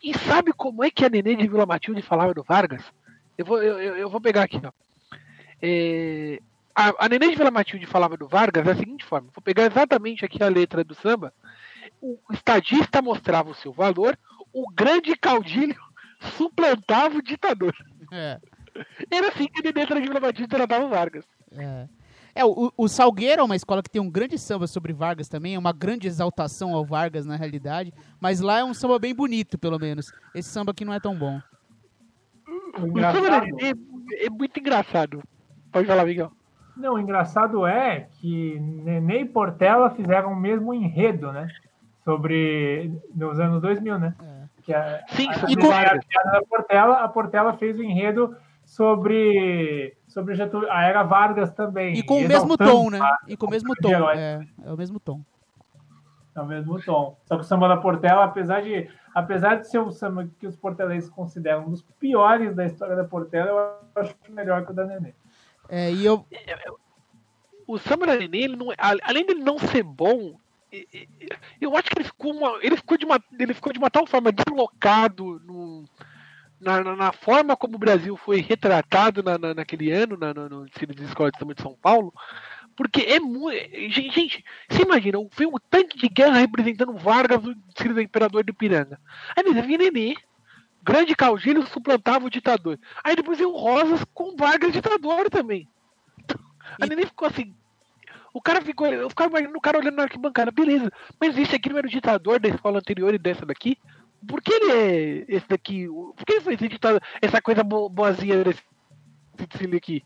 E sabe como é que a Nenê de Vila Matilde falava do Vargas? Eu vou, eu, eu vou pegar aqui, ó. É, a, a Nenê de Vila Matilde falava do Vargas da seguinte forma. Vou pegar exatamente aqui a letra do samba. O estadista mostrava o seu valor, o grande caudilho suplantava o ditador. É. Era assim que a Nenê de Vila Matilde tratava o Vargas. É. É, o, o Salgueiro é uma escola que tem um grande samba sobre Vargas também, é uma grande exaltação ao Vargas na realidade, mas lá é um samba bem bonito, pelo menos. Esse samba aqui não é tão bom. O O samba da Nenê é, é muito engraçado. Pode falar, Miguel. Não, o engraçado é que Nenê e Portela fizeram o mesmo enredo, né? Sobre... nos anos dois mil, né? É. Que a, Sim, a, sobre a, Vargas. a, a, Portela, a Portela fez o enredo sobre, sobre Getúlio, a era Vargas também. E com o mesmo tom, né? E com o mesmo tom. É, é o mesmo tom. É o mesmo tom. Só que o samba da Portela, apesar de, apesar de ser um samba que os portelenses consideram um dos piores da história da Portela, eu acho melhor que o da Nenê. É, e eu... O samba da Nenê, ele não, além dele não ser bom, eu acho que ele ficou, uma, ele ficou, de, uma, ele ficou de uma tal forma deslocado no, na, na, na forma como o Brasil foi retratado na, na, naquele ano, na, no, no desfile de escola de samba de São Paulo, porque é muito... Gente, você imagina, foi um tanque de guerra representando Vargas no desfile do Imperador do Ipiranga. Aí depois vinha Nenê, grande caudilho suplantava o ditador. Aí depois veio o Rosas com Vargas ditador também. A Nenê ficou assim... O cara ficou, eu ficava imaginando o cara olhando na arquibancada, beleza, mas esse aqui não era o ditador da escola anterior e dessa daqui? Por que ele é esse daqui? Por que ele foi esse ditador, essa coisa bo boazinha desse desfile aqui?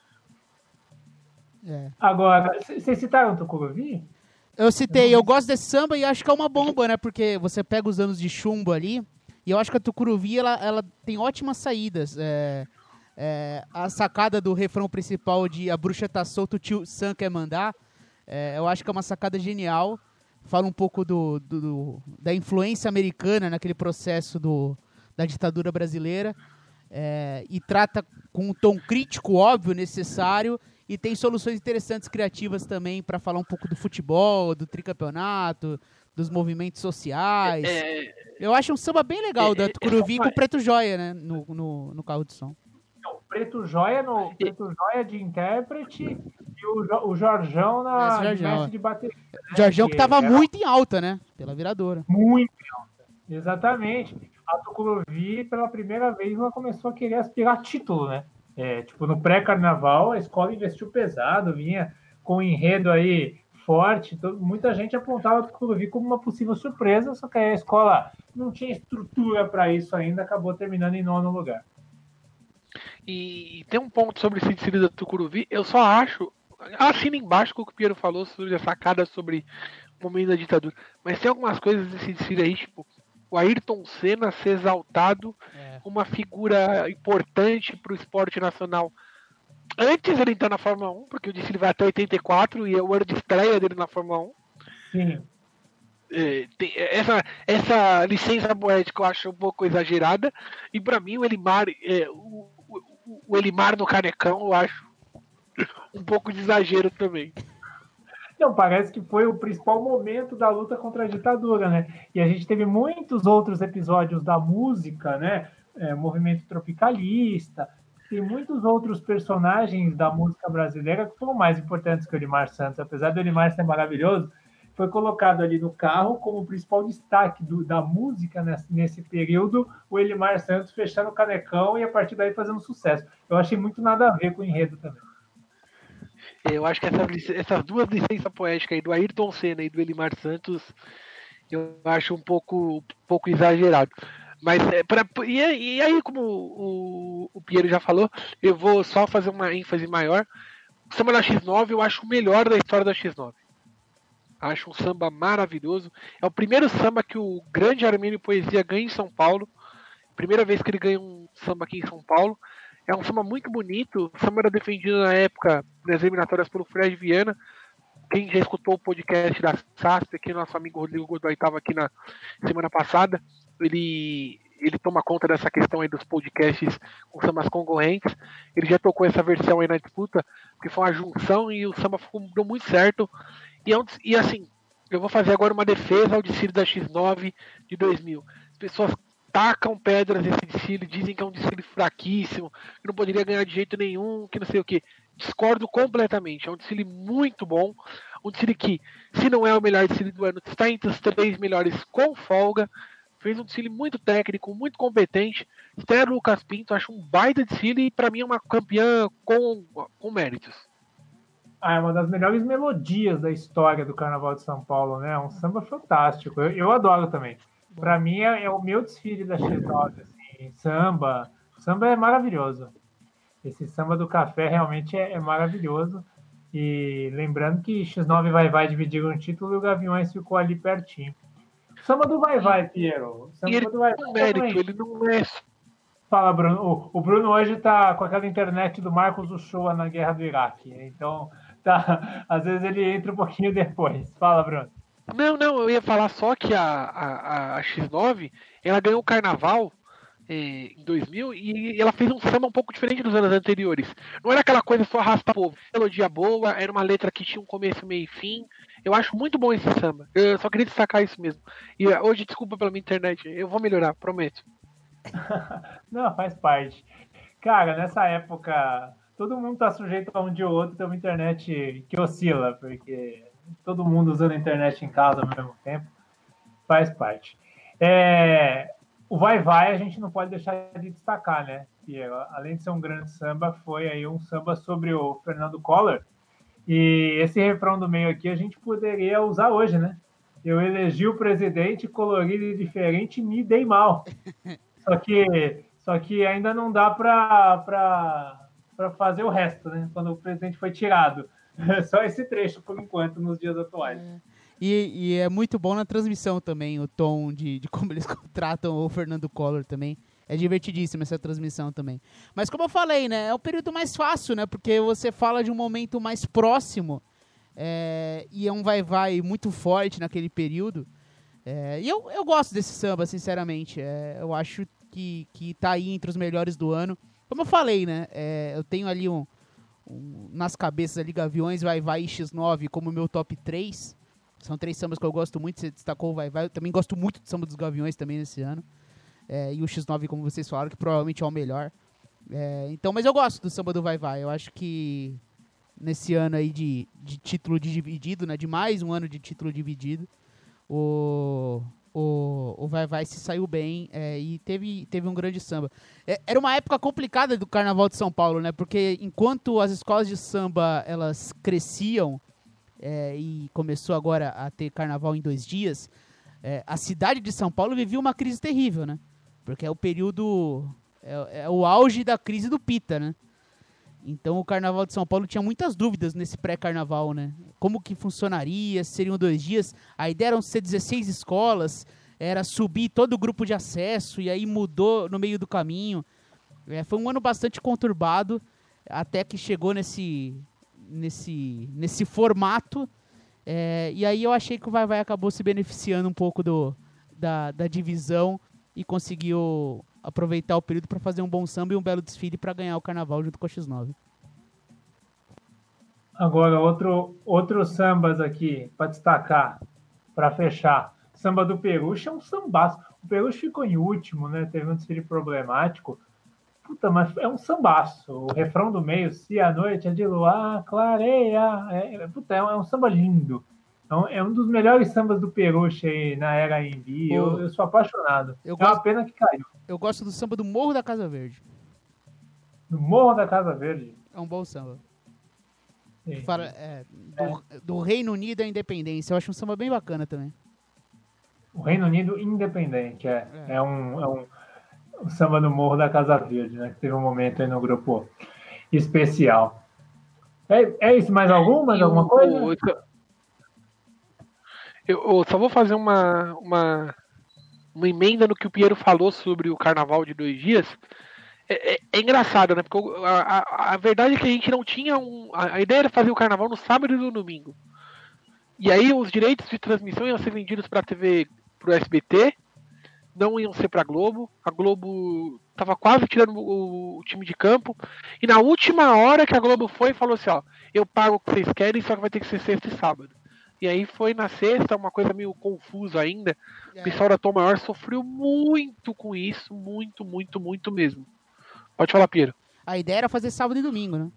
É. Agora, vocês citaram o Tucuruvi? Eu citei, eu gosto desse samba e acho que é uma bomba, né? Porque você pega os anos de chumbo ali, e eu acho que a Tucuruvi, ela, ela tem ótimas saídas. É... É, a sacada do refrão principal de A Bruxa Tá Solta, o Tio Sam Quer Mandar, é, eu acho que é uma sacada genial. Fala um pouco do, do, do, da influência americana naquele processo do, da ditadura brasileira, é, e trata com um tom crítico, óbvio, necessário, e tem soluções interessantes, criativas também, para falar um pouco do futebol, do tricampeonato, dos movimentos sociais. É, eu acho um samba bem legal, é, da Tucuruvi é, com o Preto Joia, né, no, no, no carro de som. Preto Joia no Preto Joia de intérprete e o, o Jorjão na Esse Jorjão, mestre de bateria. Né? Jorjão que estava era... muito em alta, né? Pela viradora. Muito em alta. Exatamente. A Tucuruvi, pela primeira vez, ela começou a querer aspirar título, né? É, tipo, no pré-carnaval, a escola investiu pesado, vinha com um enredo aí forte. Todo, muita gente apontava a Tucuruvi como uma possível surpresa, só que a escola não tinha estrutura para isso ainda, acabou terminando em nono lugar. E tem um ponto sobre esse desfile da Tucuruvi, eu só acho, assina embaixo com o que o Piero falou sobre a sacada sobre o momento da ditadura, mas tem algumas coisas desse desfile aí, tipo, o Ayrton Senna ser exaltado, é. uma figura importante para o esporte nacional. Antes ele entrar na Fórmula um, porque o desfile vai até oitenta e quatro e é o ano de estreia dele na Fórmula um. Sim. É, tem, essa, essa licença poética eu acho um pouco exagerada, e para mim o Elimar, é, o, o, o Elimar no Canecão eu acho um pouco de exagero também. Não, parece que foi o principal momento da luta contra a ditadura, né? E a gente teve muitos outros episódios da música, né? É, movimento tropicalista, tem muitos outros personagens da música brasileira que foram mais importantes que o Elimar Santos, apesar do Elimar ser maravilhoso, foi colocado ali no carro como principal destaque do, da música nesse, nesse período, o Elimar Santos fechando o Canecão e a partir daí fazendo sucesso. Eu achei muito nada a ver com o enredo também. Eu acho que essa, essas duas licenças poéticas aí, do Ayrton Senna e do Elimar Santos, eu acho um pouco, um pouco exagerado. Mas, é, pra, e, e aí, como o, o Piero já falou, eu vou só fazer uma ênfase maior. O samba da X nove eu acho o melhor da história da X nove. Acho um samba maravilhoso. É o primeiro samba que o grande Armênio Poesia ganha em São Paulo. Primeira vez que ele ganha um samba aqui em São Paulo. É um samba muito bonito. O samba era defendido na época nas eliminatórias pelo Fred Viana. Quem já escutou o podcast da S A S P, aqui nosso amigo Rodrigo Godoy estava aqui na semana passada, ele, ele toma conta dessa questão aí dos podcasts com sambas concorrentes. Ele já tocou essa versão aí na disputa, que foi uma junção e o samba ficou, deu muito certo. E, e assim, eu vou fazer agora uma defesa ao desfile da X nove de dois mil. As pessoas tacam pedras nesse desfile, dizem que é um desfile fraquíssimo, que não poderia ganhar de jeito nenhum, que não sei o que. Discordo completamente. É um desfile muito bom, um desfile que, se não é o melhor desfile do ano, está entre os três melhores com folga. Fez um desfile muito técnico, muito competente. Esther Lucas Pinto, acho um baita desfile e para mim é uma campeã com, com méritos. Ah, é uma das melhores melodias da história do Carnaval de São Paulo, né? É um samba fantástico. Eu, eu adoro também. Para mim é, é o meu desfile da X nove, assim, samba. Samba é maravilhoso. Esse samba do café realmente é, é maravilhoso. E lembrando que X nove Vai Vai dividiram o título e o Gaviões ficou ali pertinho. Samba do Vai Vai, Piero. Samba E ele do Vai tem um Vai mérito, também. ele não é. Fala, Bruno. O, o Bruno hoje tá com aquela internet do Marcos Uchoa na Guerra do Iraque. Então, tá, às vezes ele entra um pouquinho depois. Fala, Bruno. Não, não, eu ia falar só que a, a, a X nove, ela ganhou o Carnaval eh, em dois mil e ela fez um samba um pouco diferente dos anos anteriores. Não era aquela coisa só arrasta povo. Melodia boa, era uma letra que tinha um começo, meio e fim. Eu acho muito bom esse samba. Eu só queria destacar isso mesmo. E hoje, desculpa pela minha internet, eu vou melhorar, prometo. Não, faz parte. Cara, nessa época, todo mundo tá sujeito a um dia ou outro ter uma internet que oscila, porque todo mundo usando a internet em casa ao mesmo tempo, faz parte. É, o Vai Vai a gente não pode deixar de destacar, né? Que além de ser um grande samba, foi aí um samba sobre o Fernando Collor. E esse refrão do meio aqui a gente poderia usar hoje, né? Eu elegi o presidente colorido e diferente e me dei mal. Só que, só que ainda não dá para fazer o resto, né? Quando o presidente foi tirado. Só esse trecho, por enquanto, nos dias atuais. É. E, e é muito bom na transmissão também, o tom de, de como eles tratam o Fernando Collor também. É divertidíssima essa transmissão também. Mas como eu falei, né? É o período mais fácil, né? Porque você fala de um momento mais próximo. É, e é um vai-vai muito forte naquele período. É, e eu, eu gosto desse samba, sinceramente. É, eu acho que, que tá aí entre os melhores do ano. Como eu falei, né? É, eu tenho ali um, um, nas cabeças ali Gaviões, Vai Vai e X nove como meu top três. São três sambas que eu gosto muito. Você destacou o Vai Vai. Eu também gosto muito do samba dos Gaviões também nesse ano. É, e o X nove, como vocês falaram, que provavelmente é o melhor. É, então, mas eu gosto do samba do Vai Vai. Eu acho que nesse ano aí de, de título dividido, né? De mais um ano de título dividido, o, o, o Vai Vai se saiu bem é, e teve, teve um grande samba. É, era uma época complicada do Carnaval de São Paulo, né? Porque enquanto as escolas de samba elas cresciam é, e começou agora a ter Carnaval em dois dias, é, a cidade de São Paulo vivia uma crise terrível, né? Porque é o período, é, é o auge da crise do Pita, né? Então o Carnaval de São Paulo tinha muitas dúvidas nesse pré-carnaval, né? Como que funcionaria, seriam dois dias. A ideia eram ser dezesseis escolas, era subir todo o grupo de acesso, e aí mudou no meio do caminho. É, foi um ano bastante conturbado, até que chegou nesse, nesse, nesse formato. É, e aí eu achei que o Vai Vai acabou se beneficiando um pouco do, da, da divisão e conseguiu aproveitar o período para fazer um bom samba e um belo desfile para ganhar o Carnaval junto com a X nove. Agora, outro, outros sambas aqui para destacar, para fechar. Samba do Peruche é um sambaço. O Peruche ficou em último, né? Teve um desfile problemático. Puta, mas é um sambaço. O refrão do meio, se a noite é de luar, clareia. É, puta, é um, é um samba lindo. É um dos melhores sambas do Peruche aí na era A M B. Eu, eu sou apaixonado. Eu é gosto, uma pena que caiu. Eu gosto do samba do Morro da Casa Verde. Do Morro da Casa Verde? É um bom samba. Sim. Fala, é, do, é. do Reino Unido à Independência. Eu acho um samba bem bacana também. O Reino Unido Independente. É, é. é, um, é um, um samba do Morro da Casa Verde, né? Que teve um momento aí no grupo especial. É, é isso? Mais algum? Mais alguma coisa? Eu, eu só vou fazer uma, uma, uma emenda no que o Piero falou sobre o Carnaval de dois dias. É, é, é engraçado, né? Porque a, a, a verdade é que a gente não tinha um... A, a ideia era fazer o Carnaval no sábado e no domingo. E aí os direitos de transmissão iam ser vendidos para a T V, para o S B T, não iam ser para a Globo. A Globo estava quase tirando o, o time de campo. E na última hora que a Globo foi, falou assim, ó, eu pago o que vocês querem, só que vai ter que ser sexta e sábado. E aí foi na sexta, uma coisa meio confusa ainda. É. O pessoal da Tom Maior sofreu muito com isso, muito, muito, muito mesmo. Pode falar, Piero. A ideia era fazer sábado e domingo, né?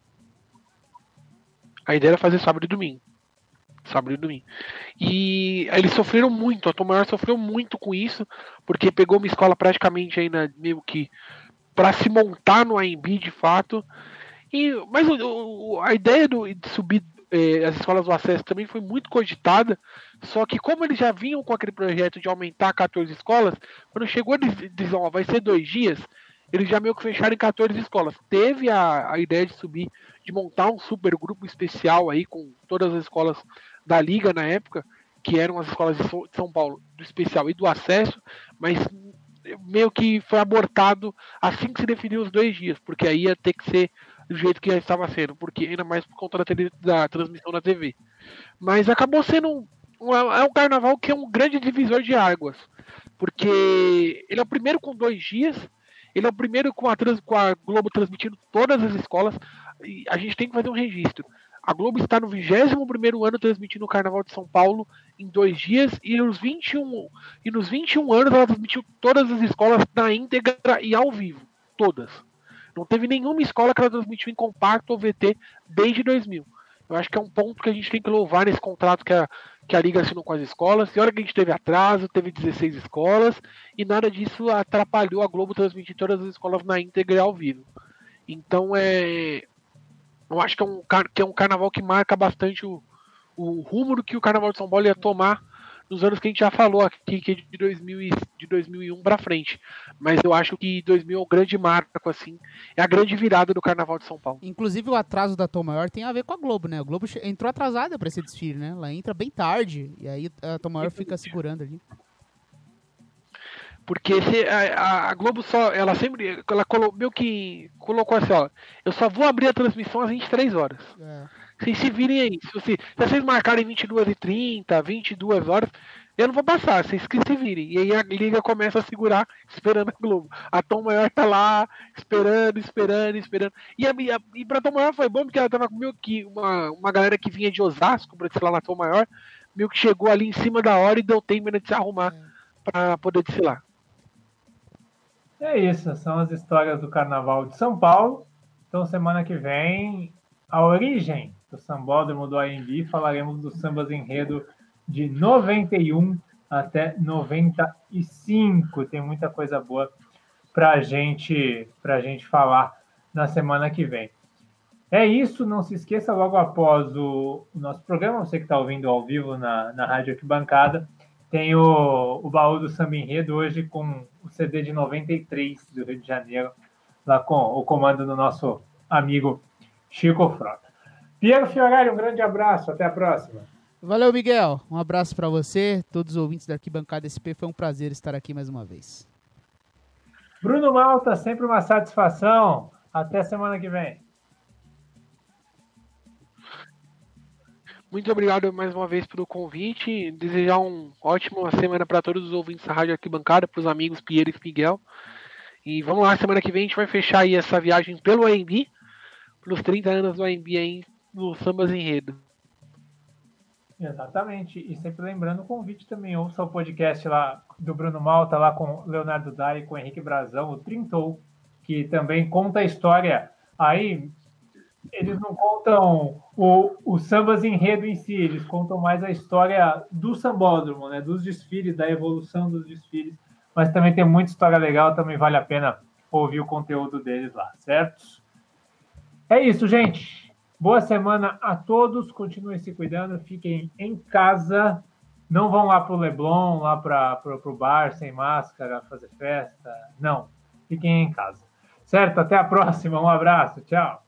A ideia era fazer sábado e domingo. Sábado e domingo. E eles sofreram muito, a Tom Maior sofreu muito com isso, porque pegou uma escola praticamente ainda meio que para se montar no A M B de fato. E, mas o, o, a ideia do, de subir eh, as escolas do acesso também foi muito cogitada, só que como eles já vinham com aquele projeto de aumentar quatorze escolas, quando chegou a dizer, ó, vai ser dois dias, eles já meio que fecharam em quatorze escolas. Teve a, a ideia de subir, de montar um super grupo especial aí com todas as escolas da Liga na época, que eram as escolas de São Paulo, do especial e do acesso, mas meio que foi abortado assim que se definiu os dois dias, porque aí ia ter que ser do jeito que já estava sendo, porque ainda mais por conta da, tele, da transmissão na T V. Mas acabou sendo um, um, é um carnaval que é um grande divisor de águas, porque ele é o primeiro com dois dias, ele é o primeiro com a, trans, com a Globo transmitindo todas as escolas, e a gente tem que fazer um registro. A Globo está no vigésimo primeiro ano transmitindo o Carnaval de São Paulo em dois dias, e nos vinte e um, e nos vinte e um anos ela transmitiu todas as escolas na íntegra e ao vivo. Todas. Não teve nenhuma escola que ela transmitiu em compacto ou V T desde dois mil. Eu acho que é um ponto que a gente tem que louvar nesse contrato que a, que a Liga assinou com as escolas. E olha que a gente teve atraso, teve dezesseis escolas, e nada disso atrapalhou a Globo transmitir todas as escolas na íntegra e ao vivo. Então é... Eu acho que é um, que é um carnaval que marca bastante o, o rumo do que o Carnaval de São Paulo ia tomar nos anos que a gente já falou aqui, que é de, dois mil e, de dois mil e um para frente. Mas eu acho que dois mil é o grande marco, assim, é a grande virada do Carnaval de São Paulo. Inclusive o atraso da Tom Maior tem a ver com a Globo, né? A Globo entrou atrasada para esse desfile, né? Ela entra bem tarde e aí a Tom Maior fica segurando ali. Porque se, a, a Globo só, ela sempre, ela colo, meio que colocou assim, ó, eu só vou abrir a transmissão às vinte e três horas. É. Vocês se virem aí, se, você, se vocês marcarem vinte e duas e trinta, vinte e duas horas, eu não vou passar, vocês que se virem. E aí a Liga começa a segurar, esperando a Globo. A Tom Maior tá lá, esperando, esperando, esperando. E, a, a, e pra Tom Maior foi bom, porque ela tava com meio que uma, uma galera que vinha de Osasco pra desfilar na Tom Maior, meio que chegou ali em cima da hora e deu tempo de se arrumar é. pra poder desfilar. É isso, são as histórias do Carnaval de São Paulo. Então, semana que vem, a origem do sambódromo do A M B, falaremos dos sambas enredo de noventa e um até noventa e cinco. Tem muita coisa boa para gente, a gente falar na semana que vem. É isso, não se esqueça, logo após o, o nosso programa, você que está ouvindo ao vivo na, na Rádio Arquibancada, tem o, o baú do samba enredo hoje com o C D de noventa e três do Rio de Janeiro, lá com o comando do nosso amigo Chico Frota. Piero Fiorelli, um grande abraço, até a próxima. Valeu, Miguel. Um abraço para você, todos os ouvintes da Arquibancada S P. Foi um prazer estar aqui mais uma vez. Bruno Malta, sempre uma satisfação. Até semana que vem. Muito obrigado mais uma vez pelo convite. Desejar uma ótima semana para todos os ouvintes da Rádio Arquibancada, para os amigos Piero e Miguel. E vamos lá, semana que vem a gente vai fechar aí essa viagem pelo A M B, pelos trinta anos do A M B aí no Sambas Enredo. Exatamente. E sempre lembrando o convite também, ouça o podcast lá do Bruno Malta, lá com Leonardo Dari e com o Henrique Brazão, o Trintou, que também conta a história aí. Eles não contam o, o sambas enredo em si, eles contam mais a história do sambódromo, né, dos desfiles, da evolução dos desfiles, mas também tem muita história legal, também vale a pena ouvir o conteúdo deles lá, certo? É isso, gente. Boa semana a todos, continuem se cuidando, fiquem em casa, não vão lá para o Leblon, lá para o bar, sem máscara, fazer festa, não, fiquem em casa. Certo? Até a próxima, um abraço, tchau.